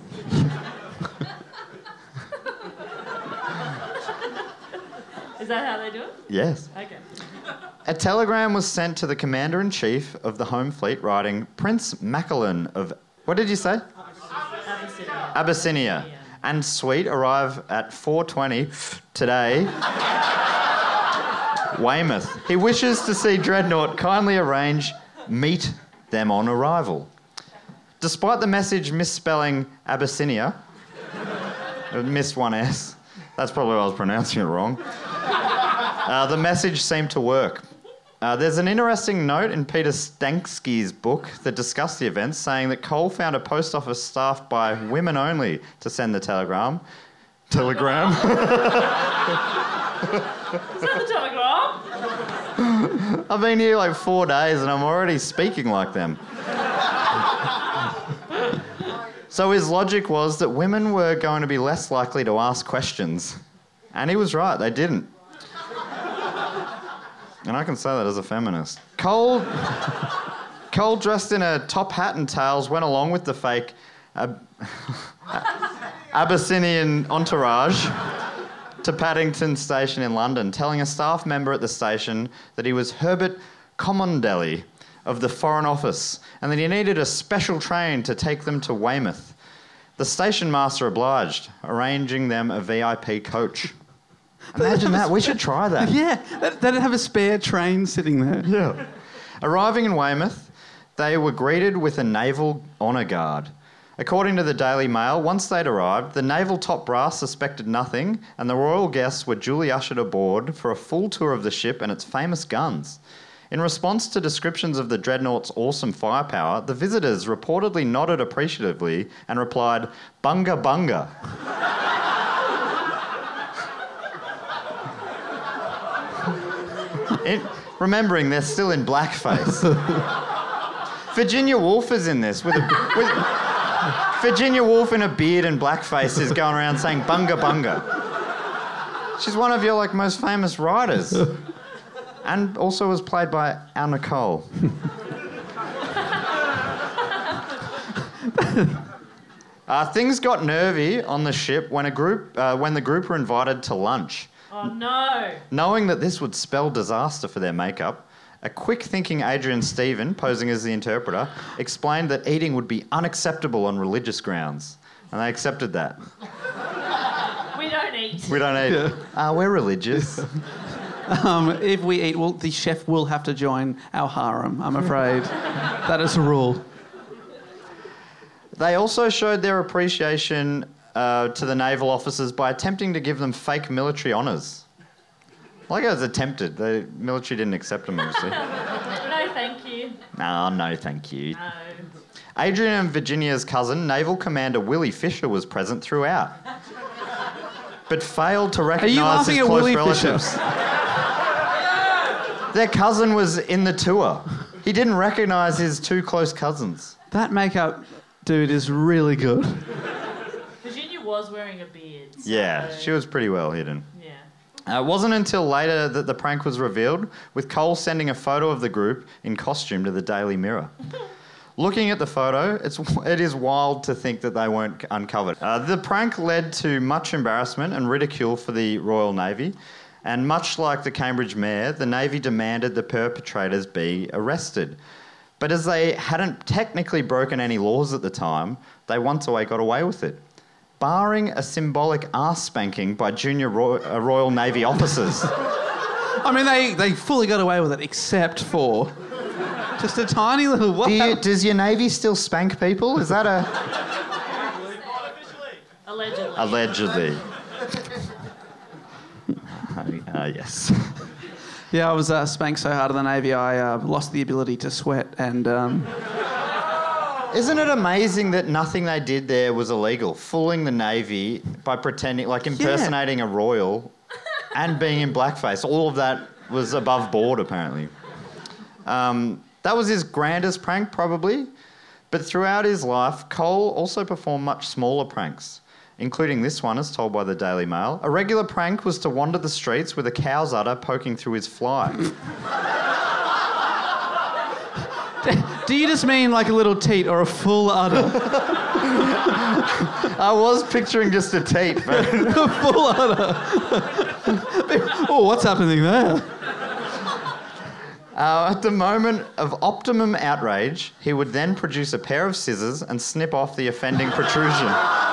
Is that how they do it? yes. Okay. A telegram was sent to the commander-in-chief of the Home Fleet writing, "Prince Macallan of..." What did you say? Abyssinia. Abyssinia. And suite arrive at four twenty today. Weymouth. He wishes to see Dreadnought. Kindly arrange meet them on arrival. Despite the message misspelling Abyssinia, it missed one S. That's probably why I was pronouncing it wrong. Uh, the message seemed to work. Uh, there's an interesting note in Peter Stanksky's book that discussed the events, saying that Cole found a post office staffed by women only to send the telegram. Telegram? Is that the telegram? I've been here like four days and I'm already speaking like them. So his logic was that women were going to be less likely to ask questions. And he was right, they didn't. And I can say that as a feminist. Cole, Cole dressed in a top hat and tails, went along with the fake Ab- Abyssinian entourage to Paddington Station in London, telling a staff member at the station that he was Herbert Commondelly of the Foreign Office and that he needed a special train to take them to Weymouth. The station master obliged, arranging them a V I P coach. Imagine that. We should try that. Yeah, they- they'd have a spare train sitting there. Yeah. Arriving in Weymouth, they were greeted with a naval honour guard. According to the Daily Mail, once they'd arrived, the naval top brass suspected nothing, and the royal guests were duly ushered aboard for a full tour of the ship and its famous guns. In response to descriptions of the Dreadnought's awesome firepower, the visitors reportedly nodded appreciatively and replied, "Bunga bunga." In, remembering they're still in blackface. Virginia Woolf is in this with a... With, Virginia Woolf in a beard and blackface is going around saying bunga bunga. She's one of your like most famous writers. And also was played by our Nicole. uh, things got nervy on the ship when a group uh, when the group were invited to lunch. Oh no. Knowing that this would spell disaster for their makeup, A quick-thinking Adrian Stephen, posing as the interpreter, explained that eating would be unacceptable on religious grounds. And they accepted that. We don't eat. We don't eat. Yeah. Uh, we're religious. Um, if we eat, well, the chef will have to join our harem, I'm afraid. That is a rule. They also showed their appreciation uh, to the naval officers by attempting to give them fake military honours. Like it was attempted. The military didn't accept them, obviously. No, thank you. No, no, thank you. No. Adrian and Virginia's cousin, Naval Commander Willie Fisher, was present throughout, but failed to recognise his laughing at close Willie relatives. Fisher? Their cousin was in the tour. He didn't recognise his two close cousins. That makeup, dude, is really good. Virginia was wearing a beard. So... Yeah, she was pretty well hidden. Yeah. Uh, it wasn't until later that the prank was revealed, with Cole sending a photo of the group in costume to the Daily Mirror. Looking at the photo, it's, it is wild to think that they weren't uncovered. Uh, the prank led to much embarrassment and ridicule for the Royal Navy, and much like the Cambridge Mayor, the Navy demanded the perpetrators be arrested. But as they hadn't technically broken any laws at the time, they once away got away with it, barring a symbolic arse spanking by junior Roy- uh, Royal Navy officers. I mean, they, they fully got away with it, except for just a tiny little... What Do you, does your Navy still spank people? Is that a... Allegedly. Allegedly. uh, yes. Yeah, I was uh, spanked so hard in the Navy, I uh, lost the ability to sweat and... Um... Isn't it amazing that nothing they did there was illegal? Fooling the Navy by pretending, like impersonating yeah. a royal and being in blackface. All of that was above board, apparently. Um, that was his grandest prank, probably. But throughout his life, Cole also performed much smaller pranks, including this one, as told by the Daily Mail. A regular prank was to wander the streets with a cow's udder poking through his fly. Do you just mean like a little teat or a full udder? I was picturing just a teat, but... a full udder. Oh, what's happening there? Uh, at the moment of optimum outrage, he would then produce a pair of scissors and snip off the offending protrusion.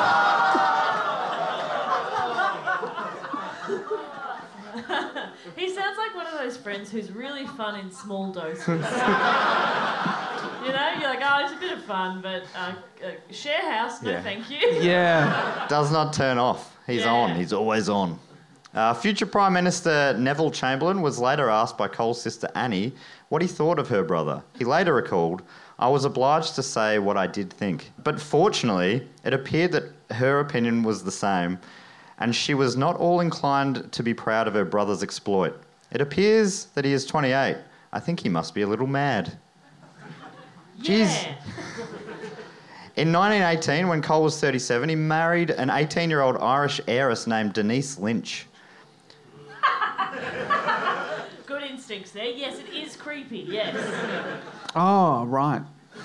He sounds like one of those friends who's really fun in small doses. You know, you're like, oh, it's a bit of fun, but uh, uh, share house, no Yeah. thank you. Yeah. Does not turn off. He's Yeah. on. He's always on. Uh, future Prime Minister Neville Chamberlain was later asked by Cole's sister Annie what he thought of her brother. He later recalled, "I was obliged to say what I did think. But fortunately, it appeared that her opinion was the same, and she was not all inclined to be proud of her brother's exploit. It appears that he is twenty-eight. I think he must be a little mad." Jeez. Yeah. In nineteen eighteen, when Cole was thirty-seven, he married an eighteen-year-old Irish heiress named Denise Lynch. Good instincts there. Yes, it is creepy, yes. Oh, right.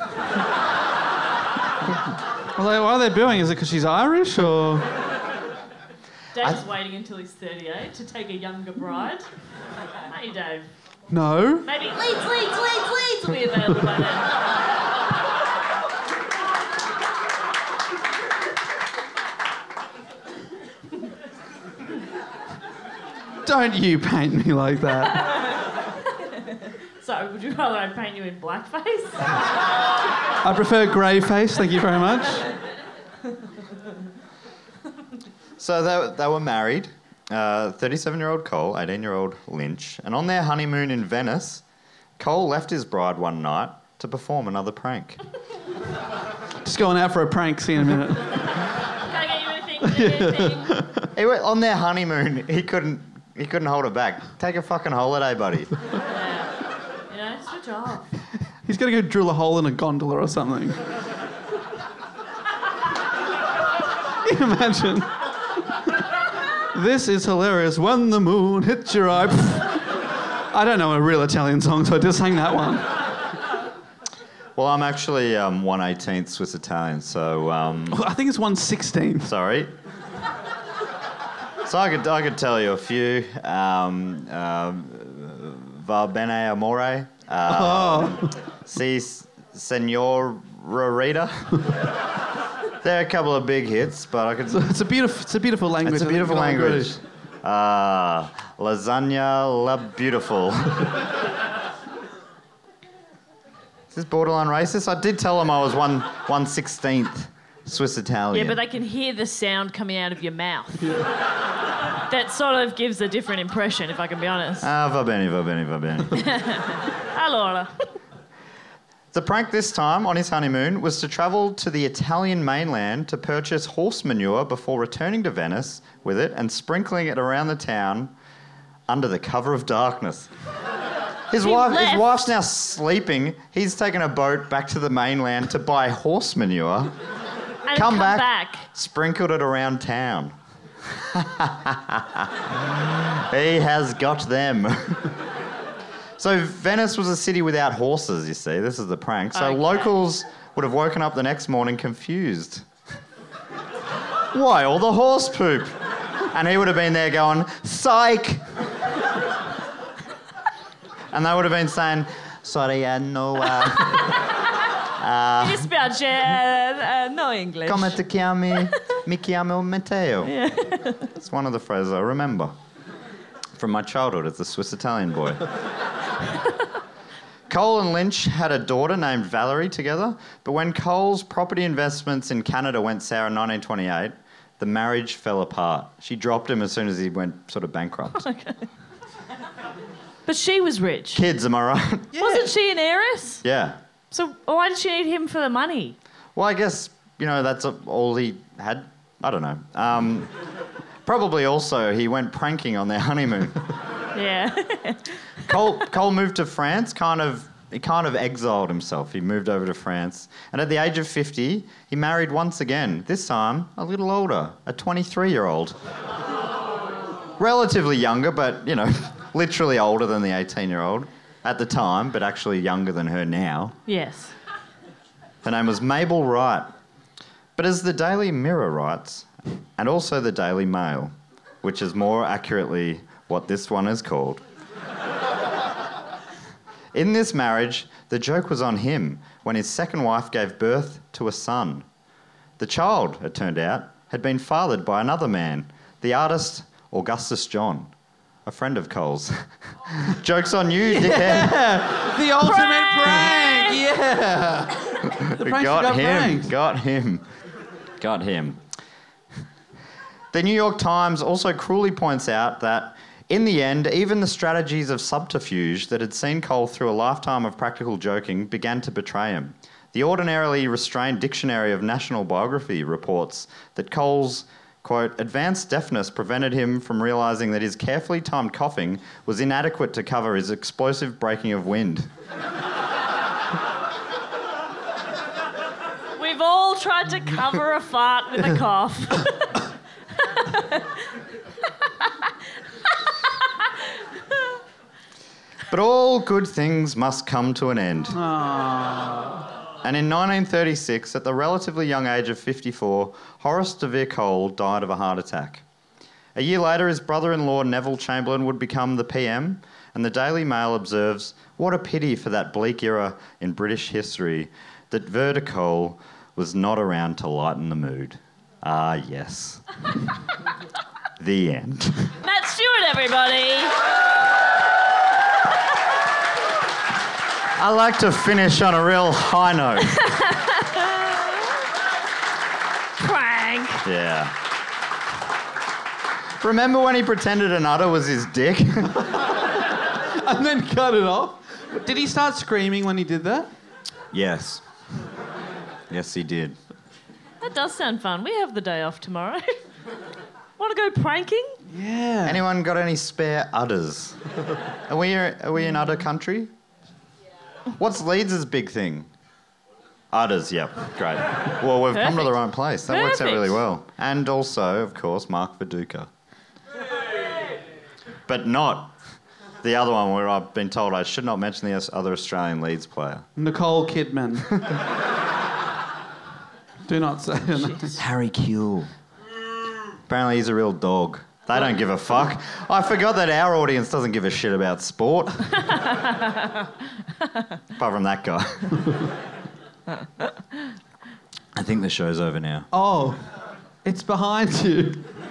Well, they, what are they doing? Is it because she's Irish, or...? Dave's waiting until he's thirty-eight to take a younger bride. Hey, Dave. No. Maybe Leeds, Leeds, Leeds, Leeds will be available by then. Don't you paint me like that. So, would you rather I paint you in blackface? I prefer grey face, thank you very much. So they, they were married, uh, thirty-seven-year-old Cole, eighteen-year-old Lynch, and on their honeymoon in Venice, Cole left his bride one night to perform another prank. Just going out for a prank, see you in a minute. Can I get you anything? Can I get you anything? He went, on their honeymoon, he couldn't he couldn't hold it back. Take a fucking holiday, buddy. Yeah. You know, switch off. He's got to go drill a hole in a gondola or something. Can you imagine? This is hilarious. When the moon hits your eye. I don't know a real Italian song, so I just sang that one. Well, I'm actually um, one eighteenth Swiss Italian, so... Um, I think it's one sixteenth. Sorry. So I could I could tell you a few. Um, uh, Va bene amore, Uh, Oh. Si Senorita. There are a couple of big hits, but I could. It's a beautiful, it's a beautiful language. It's a I think beautiful we can all agree. language. Uh, lasagna la beautiful. Is this borderline racist? I did tell them I was one one sixteenth Swiss Italian. Yeah, but they can hear the sound coming out of your mouth. That sort of gives a different impression, if I can be honest. Ah, va bene, va bene, va bene. Allora. The prank this time on his honeymoon was to travel to the Italian mainland to purchase horse manure before returning to Venice with it and sprinkling it around the town under the cover of darkness. His He wife, his left. wife's now sleeping. He's taken a boat back to the mainland to buy horse manure. And come come back, back. sprinkled it around town. He has got them. So Venice was a city without horses, you see. This is the prank. So Okay. locals would have woken up the next morning confused. Why, all the horse poop? And he would have been there going, psych! And they would have been saying, sorry, uh, no, uh... uh Mi dispiace, uh, uh, no English. Come ti chiami? Mi chiamo Matteo. Yeah. It's one of the phrases I remember from my childhood as a Swiss Italian boy. Cole and Lynch had a daughter named Valerie together, but when Cole's property investments in Canada went sour in nineteen twenty-eight, the marriage fell apart. She dropped him as soon as he went sort of bankrupt. Okay. But she was rich. Kids, am I right? Wasn't she an heiress? Yeah. So why did she need him for the money? Well, I guess, you know, that's all he had. I don't know. Um, probably also he went pranking on their honeymoon. Yeah. Cole, Cole moved to France, kind of, he kind of exiled himself. He moved over to France. And at the age of fifty, he married once again, this time a little older, a twenty-three-year-old. Relatively younger, but, you know, literally older than the eighteen-year-old at the time, but actually younger than her now. Yes. Her name was Mabel Wright. But as the Daily Mirror writes, and also the Daily Mail, which is more accurately what this one is called, in this marriage, the joke was on him when his second wife gave birth to a son. The child, it turned out, had been fathered by another man, the artist Augustus John, a friend of Cole's. Joke's on you, Yeah. dickhead. The ultimate prank! Yeah! The pranks got got him, pranked. got him, got him. The New York Times also cruelly points out that, in the end, even the strategies of subterfuge that had seen Cole through a lifetime of practical joking began to betray him. The ordinarily restrained Dictionary of National Biography reports that Cole's, quote, advanced deafness prevented him from realising that his carefully timed coughing was inadequate to cover his explosive breaking of wind. We've all tried to cover a fart with a cough. But all good things must come to an end. Aww. And in nineteen thirty-six, at the relatively young age of fifty-four, Horace de Vere Cole died of a heart attack. A year later, his brother-in-law Neville Chamberlain would become the P M, and the Daily Mail observes, what a pity for that bleak era in British history that Vere de Cole was not around to lighten the mood. Ah, yes. The end. Matt Stewart, everybody. I like to finish on a real high note. Prank. Yeah. Remember when he pretended an udder was his dick? And then cut it off? Did he start screaming when he did that? Yes. Yes, he did. That does sound fun. We have the day off tomorrow. Want to go pranking? Yeah. Anyone got any spare udders? Are we are we in udder country? What's Leeds' big thing? Udders, yep, great. Well, we've come to the Perfect. right place. That works out really Perfect. well. And also, of course, Mark Viduka. But not the other one where I've been told I should not mention the other Australian Leeds player. Nicole Kidman. Do not say her name. Harry Kewell. Apparently he's a real dog. They don't give a fuck. I forgot that our audience doesn't give a shit about sport. Apart from that guy. I think the show's over now. Oh, it's behind you.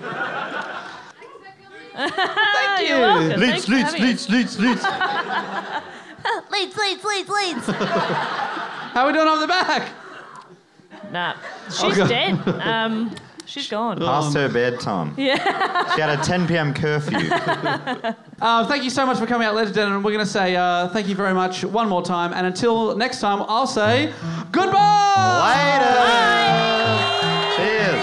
Thank you. You're welcome. Leeds, Thanks for Leeds, having Leeds, Leeds, Leeds. Leeds, Leeds, Leeds, Leeds. How are we doing over the back? Nah, she's Okay. dead. Um, she's gone. Past her bedtime. Yeah. She had a ten p.m. curfew. Uh, thank you so much for coming out, ladies and gentlemen. We're going to say uh, thank you very much one more time. And until next time, I'll say goodbye. Later. Cheers.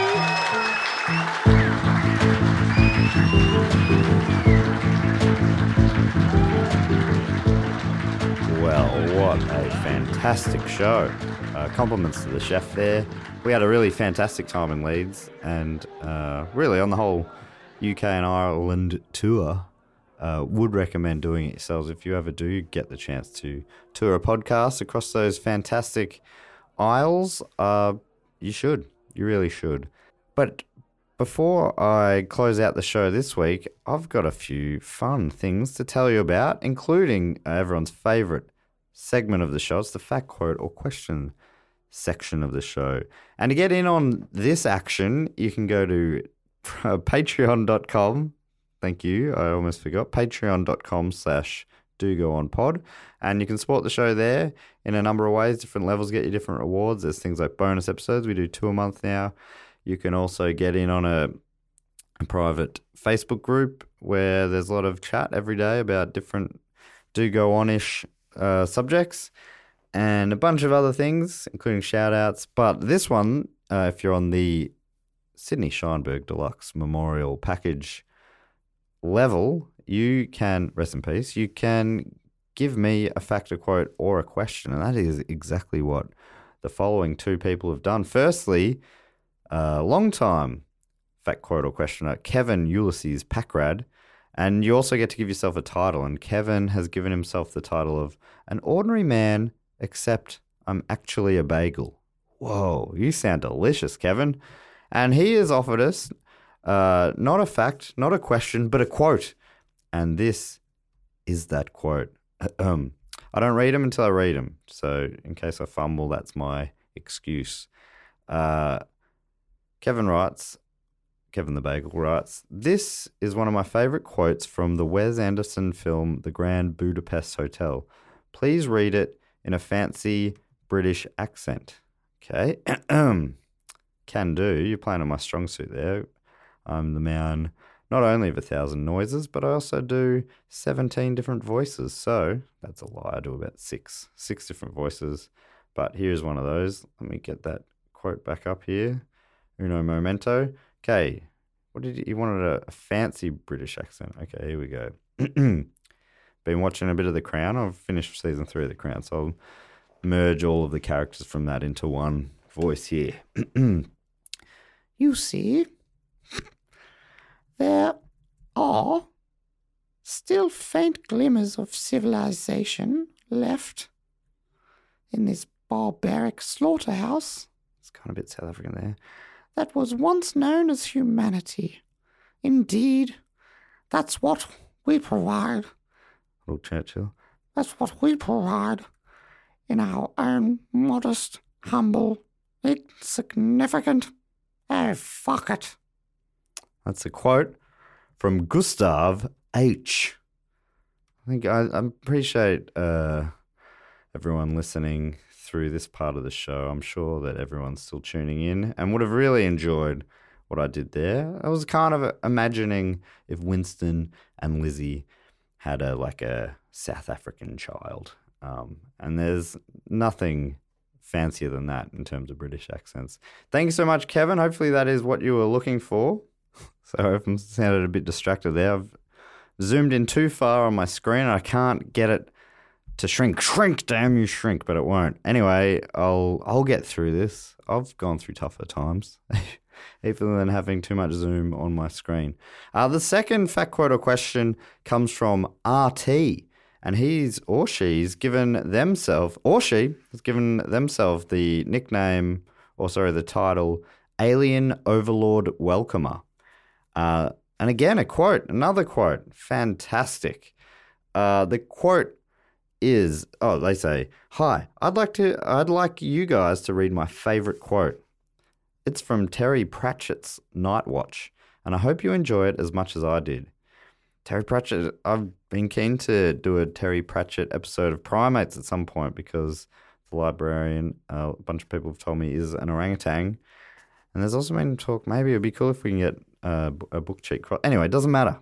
Well, what a fantastic show. Uh, compliments to the chef there. We had a really fantastic time in Leeds, and uh, really on the whole U K and Ireland tour, uh, would recommend doing it yourselves if you ever do get the chance to tour a podcast across those fantastic isles. Uh, you should. You really should. But before I close out the show this week, I've got a few fun things to tell you about, including uh, everyone's favourite segment of the show. It's the fact, quote, or question section of the show. And to get in on this action, you can go to patreon dot com. Thank you. I almost forgot. patreon dot com slash do go on pod. And you can support the show there in a number of ways. Different levels get you different rewards. There's things like bonus episodes. We do two a month now. You can also get in on a, a private Facebook group where there's a lot of chat every day about different do go on-ish uh, subjects and a bunch of other things, including shout-outs. But this one, uh, if you're on the Sydney Scheinberg Deluxe Memorial Package level, you can, rest in peace, you can give me a fact, a quote, or a question. And that is exactly what the following two people have done. Firstly, a long-time fact, quote, or questioner, Kevin Ulysses Packrad. And you also get to give yourself a title. And Kevin has given himself the title of An Ordinary Man, Except I'm Actually a Bagel. Whoa, you sound delicious, Kevin. And he has offered us uh, not a fact, not a question, but a quote. And this is that quote. Um, I don't read them until I read them. So in case I fumble, that's my excuse. Uh, Kevin writes, Kevin the Bagel writes, this is one of my favourite quotes from the Wes Anderson film The Grand Budapest Hotel. Please read it in a fancy British accent. Okay. Can do. You're playing on my strong suit there. I'm the man not only of a thousand noises, but I also do seventeen different voices. So that's a lie. I do about six. Six different voices. But here's one of those. Let me get that quote back up here. Uno momento. Okay. What did you, you wanted a, a fancy British accent. Okay, here we go. Been watching a bit of The Crown. I've finished season three of The Crown, so I'll merge all of the characters from that into one voice here. You see, there are still faint glimmers of civilization left in this barbaric slaughterhouse. It's kind of a bit South African there. That was once known as humanity. Indeed, that's what we provide. Little Churchill. That's what we provide in our own modest, humble, insignificant. Oh, fuck it. That's a quote from Gustav H. I think I, I appreciate uh, everyone listening through this part of the show. I'm sure that everyone's still tuning in and would have really enjoyed what I did there. I was kind of imagining if Winston and Lizzie had a like a South African child. Um, and there's nothing fancier than that in terms of British accents. Thank you so much, Kevin. Hopefully that is what you were looking for. So I sounded a bit distracted there. I've zoomed in too far on my screen and I can't get it to shrink. Shrink, damn you, shrink, but it won't. Anyway, I'll I'll get through this. I've gone through tougher times, even than having too much zoom on my screen. Uh, the second fact, quote, or question comes from R T, and he's or she's given themselves, or she has given themselves the nickname, or sorry, the title, Alien Overlord Welcomer. Uh, And again, a quote, another quote. Fantastic. Uh, the quote is, oh, they say, "Hi, I'd like to, I'd like you guys to read my favorite quote. It's from Terry Pratchett's Night Watch, and I hope you enjoy it as much as I did." Terry Pratchett, I've been keen to do a Terry Pratchett episode of Primates at some point because the librarian, uh, a bunch of people have told me, is an orangutan. And there's also been talk, maybe it'd be cool if we can get uh, a book cheat. Anyway, it doesn't matter.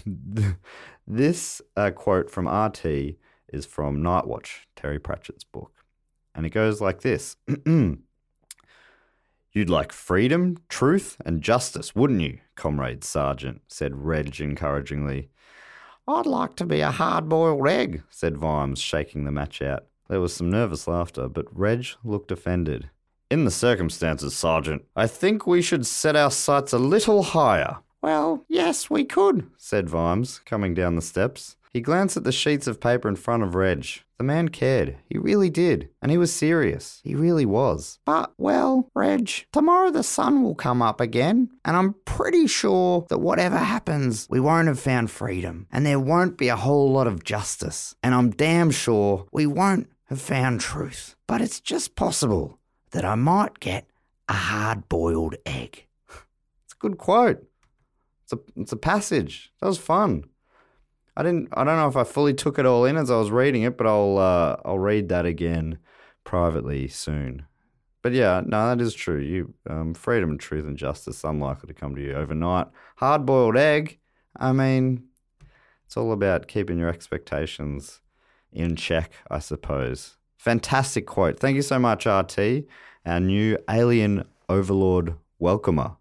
This uh, quote from R T is from Night Watch, Terry Pratchett's book. And it goes like this. "You'd like freedom, truth, and justice, wouldn't you, Comrade Sergeant?" said Reg encouragingly. "I'd like to be a hard-boiled egg," said Vimes, shaking the match out. There was some nervous laughter, but Reg looked offended. "In the circumstances, Sergeant, I think we should set our sights a little higher." "Well, yes, we could," said Vimes, coming down the steps. He glanced at the sheets of paper in front of Reg. The man cared. He really did. And he was serious. He really was. "But, well, Reg, tomorrow the sun will come up again, and I'm pretty sure that whatever happens, we won't have found freedom, and there won't be a whole lot of justice, and I'm damn sure we won't have found truth. But it's just possible that I might get a hard-boiled egg." It's a good quote. It's a, it's a passage. That was fun. I didn't. I don't know if I fully took it all in as I was reading it, but I'll uh, I'll read that again privately soon. But yeah, no, that is true. You um, freedom, truth, and justice unlikely to come to you overnight. Hard-boiled egg. I mean, it's all about keeping your expectations in check, I suppose. Fantastic quote. Thank you so much, R T, our new alien overlord welcomer.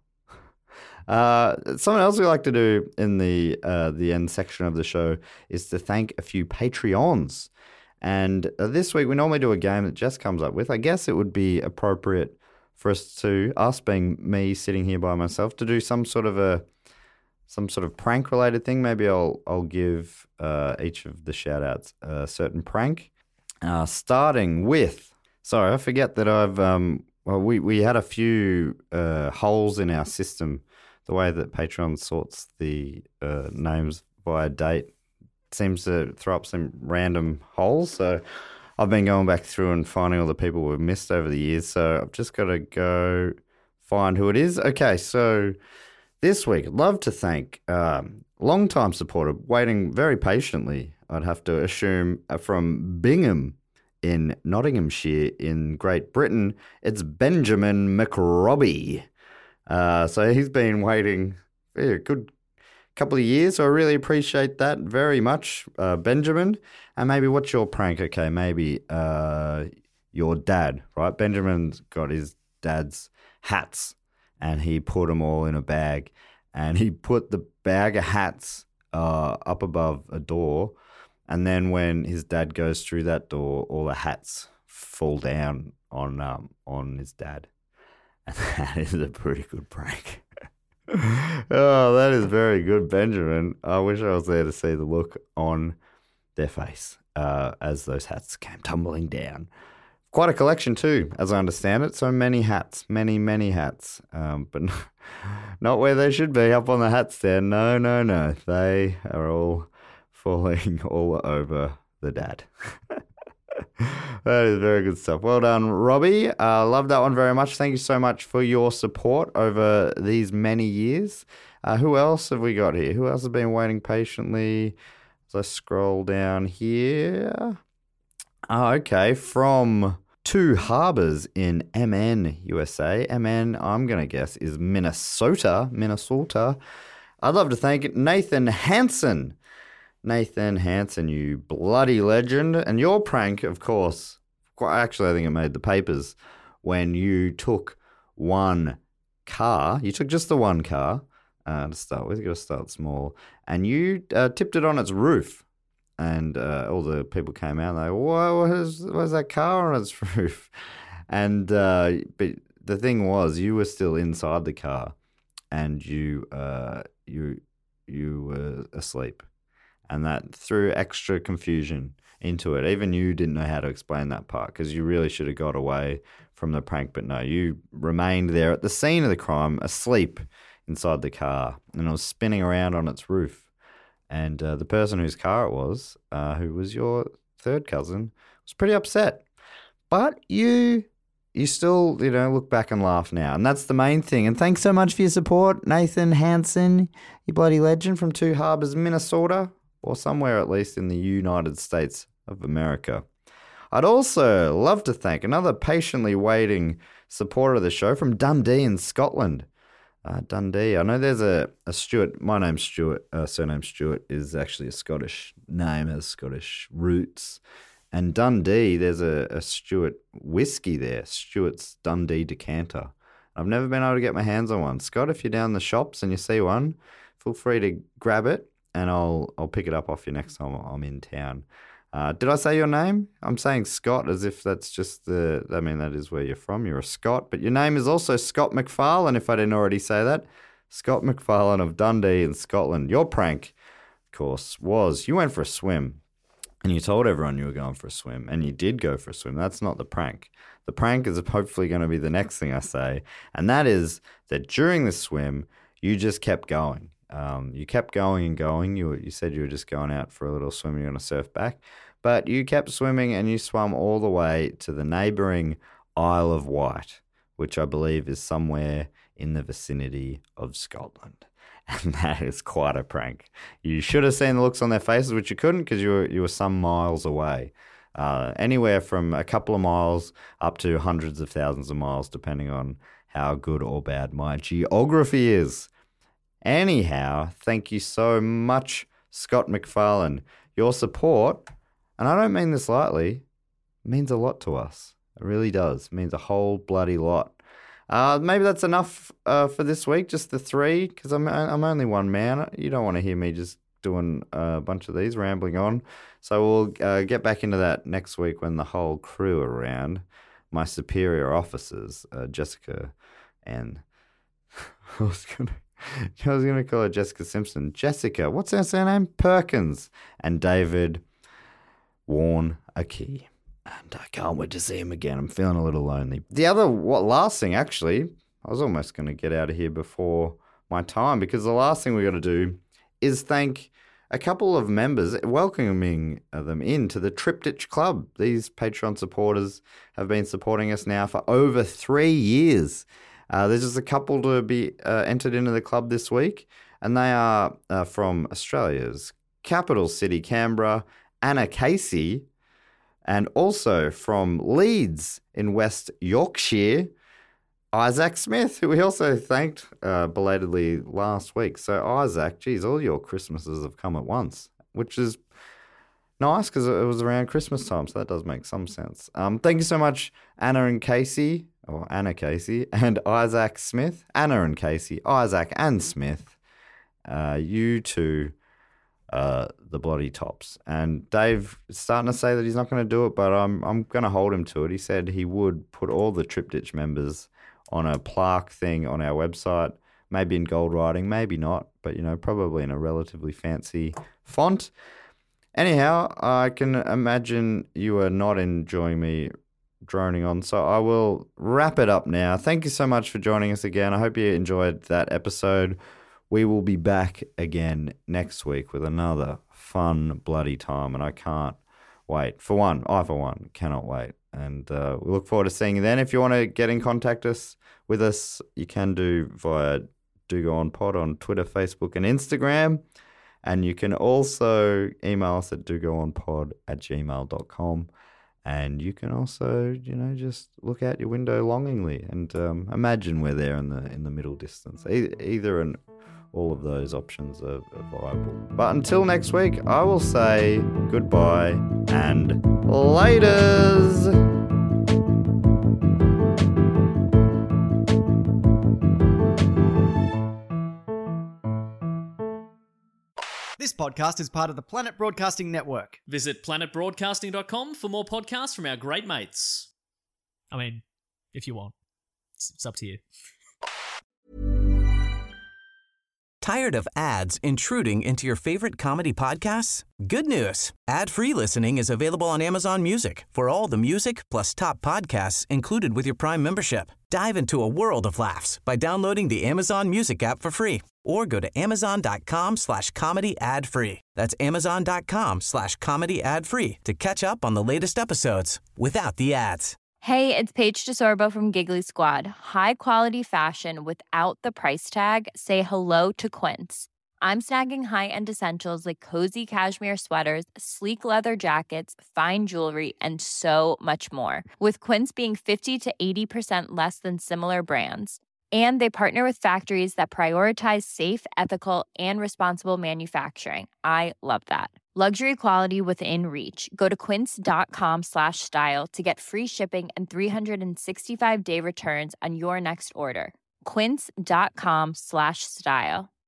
Uh, something else we like to do in the uh, the end section of the show is to thank a few Patreons. And uh, this week we normally do a game that Jess comes up with. I guess it would be appropriate for us to, us being me sitting here by myself, to do some sort of a some sort of prank related thing. Maybe I'll I'll give uh, each of the shout outs a certain prank. Uh, starting with, sorry, I forget that I've um well we we had a few uh, holes in our system. The way that Patreon sorts the uh, names by date seems to throw up some random holes. So I've been going back through and finding all the people we've missed over the years. So I've just got to go find who it is. Okay, so this week, I'd love to thank um, long-time supporter, waiting very patiently, I'd have to assume, uh, from Bingham in Nottinghamshire in Great Britain. It's Benjamin McRobbie. Uh, so he's been waiting yeah, a good couple of years, so I really appreciate that very much, uh, Benjamin. And maybe what's your prank? Okay, maybe uh, your dad, right? Benjamin's got his dad's hats, and he put them all in a bag, and he put the bag of hats uh, up above a door, and then when his dad goes through that door, all the hats fall down on um, on his dad. And that is a pretty good prank. Oh, that is very good, Benjamin. I wish I was there to see the look on their face uh, as those hats came tumbling down. Quite a collection too, as I understand it. So many hats, many, many hats. Um, but not where they should be, up on the hat stand. No, no, no. They are all falling all over the dad. That is very good stuff. Well done, Robbie. Uh, love that one very much. Thank you so much for your support over these many years. Uh, who else have we got here? Who else has been waiting patiently? As I scroll down here. Oh, okay. From Two Harbors in M N, U S A. M N, I'm going to guess, is Minnesota. Minnesota. I'd love to thank Nathan Hansen. Nathan Hansen, you bloody legend. And your prank, of course, actually I think it made the papers, when you took one car, you took just the one car uh, to start with, you've got to start small, and you uh, tipped it on its roof. And uh, all the people came out and they, whoa, what is, what is that car on its roof? And uh, but the thing was, you were still inside the car, and you uh, you you were asleep. And that threw extra confusion into it. Even you didn't know how to explain that part, because you really should have got away from the prank. But no, you remained there at the scene of the crime, asleep inside the car, and it was spinning around on its roof. And uh, the person whose car it was, uh, who was your third cousin, was pretty upset. But you, you still, you know, look back and laugh now, and that's the main thing. And thanks so much for your support, Nathan Hansen, you bloody legend from Two Harbors, Minnesota, or somewhere at least in the United States of America. I'd also love to thank another patiently waiting supporter of the show from Dundee in Scotland. Uh, Dundee. I know there's a, a Stuart. My name's Stuart. Uh, surname Stuart is actually a Scottish name, has Scottish roots. And Dundee, there's a, a Stuart whiskey there, Stuart's Dundee Decanter. I've never been able to get my hands on one. Scott, if you're down the shops and you see one, feel free to grab it, and I'll I'll pick it up off you next time I'm in town. Uh, did I say your name? I'm saying Scott as if that's just the, I mean, that is where you're from. You're a Scot, but your name is also Scott McFarlane, if I didn't already say that. Scott McFarlane of Dundee in Scotland. Your prank, of course, was you went for a swim and you told everyone you were going for a swim, and you did go for a swim. That's not the prank. The prank is hopefully going to be the next thing I say, and that is that during the swim, you just kept going. Um, you kept going and going. You you said you were just going out for a little swim. You're going to surf back. But you kept swimming and you swam all the way to the neighbouring Isle of Wight, which I believe is somewhere in the vicinity of Scotland. And that is quite a prank. You should have seen the looks on their faces, which you couldn't because you were, you were some miles away. Uh, anywhere from a couple of miles up to hundreds of thousands of miles, depending on how good or bad my geography is. Anyhow, thank you so much, Scott McFarlane. Your support, and I don't mean this lightly, means a lot to us. It really does. It means a whole bloody lot. Uh, maybe that's enough uh, for this week, just the three, because I'm, I'm only one man. You don't want to hear me just doing a bunch of these, rambling on. So we'll uh, get back into that next week when the whole crew are around. My superior officers, uh, Jessica and... I was going to... I was going to call her Jessica Simpson. Jessica, what's her surname? Perkins. And David Warren a key. And I can't wait to see him again. I'm feeling a little lonely. The other, what last thing, actually, I was almost going to get out of here before my time, because the last thing we got to do is thank a couple of members, welcoming them into the Triptych Club. These Patreon supporters have been supporting us now for over three years. Uh, there's just a couple to be uh, entered into the club this week, and they are uh, from Australia's capital city, Canberra, Anna Casey, and also from Leeds in West Yorkshire, Isaac Smith, who we also thanked uh, belatedly last week. So Isaac, geez, all your Christmases have come at once, which is nice because it was around Christmas time, so that does make some sense. Um, thank you so much, Anna and Casey. Or Anna Casey and Isaac Smith. Anna and Casey, Isaac and Smith. Uh, you two are the bloody tops. And Dave is starting to say that he's not going to do it, but I'm I'm going to hold him to it. He said he would put all the Triptych members on a plaque thing on our website, maybe in gold writing, maybe not, but, you know, probably in a relatively fancy font. Anyhow, I can imagine you are not enjoying me droning on, so I will wrap it up now. Thank you so much for joining us again. I hope you enjoyed that episode. We will be back again next week with another fun bloody time, and I can't wait. For one, I for one cannot wait, and uh, we look forward to seeing you then. If you want to get in contact us with us, you can do via Do Go On Pod on Twitter, Facebook, and Instagram, and you can also email us at dogoonpod at gmail dot com. And you can also, you know, just look out your window longingly and um, imagine we're there in the in the middle distance. E- either and all of those options are, are viable. But until next week, I will say goodbye and laters. This podcast is part of the Planet Broadcasting Network. Visit planet broadcasting dot com for more podcasts from our great mates. I mean, if you want. It's, it's up to you. Tired of ads intruding into your favorite comedy podcasts? Good news. Ad-free listening is available on Amazon Music for all the music plus top podcasts included with your Prime membership. Dive into a world of laughs by downloading the Amazon Music app for free or go to amazon.com slash comedy ad free. That's amazon.com slash comedy ad free to catch up on the latest episodes without the ads. Hey, it's Paige DeSorbo from Giggly Squad. High quality fashion without the price tag. Say hello to Quince. I'm snagging high-end essentials like cozy cashmere sweaters, sleek leather jackets, fine jewelry, and so much more. With Quince being fifty to eighty percent less than similar brands. And they partner with factories that prioritize safe, ethical, and responsible manufacturing. I love that. Luxury quality within reach. Go to quince.com slash style to get free shipping and three sixty-five day returns on your next order. Quince.com slash style.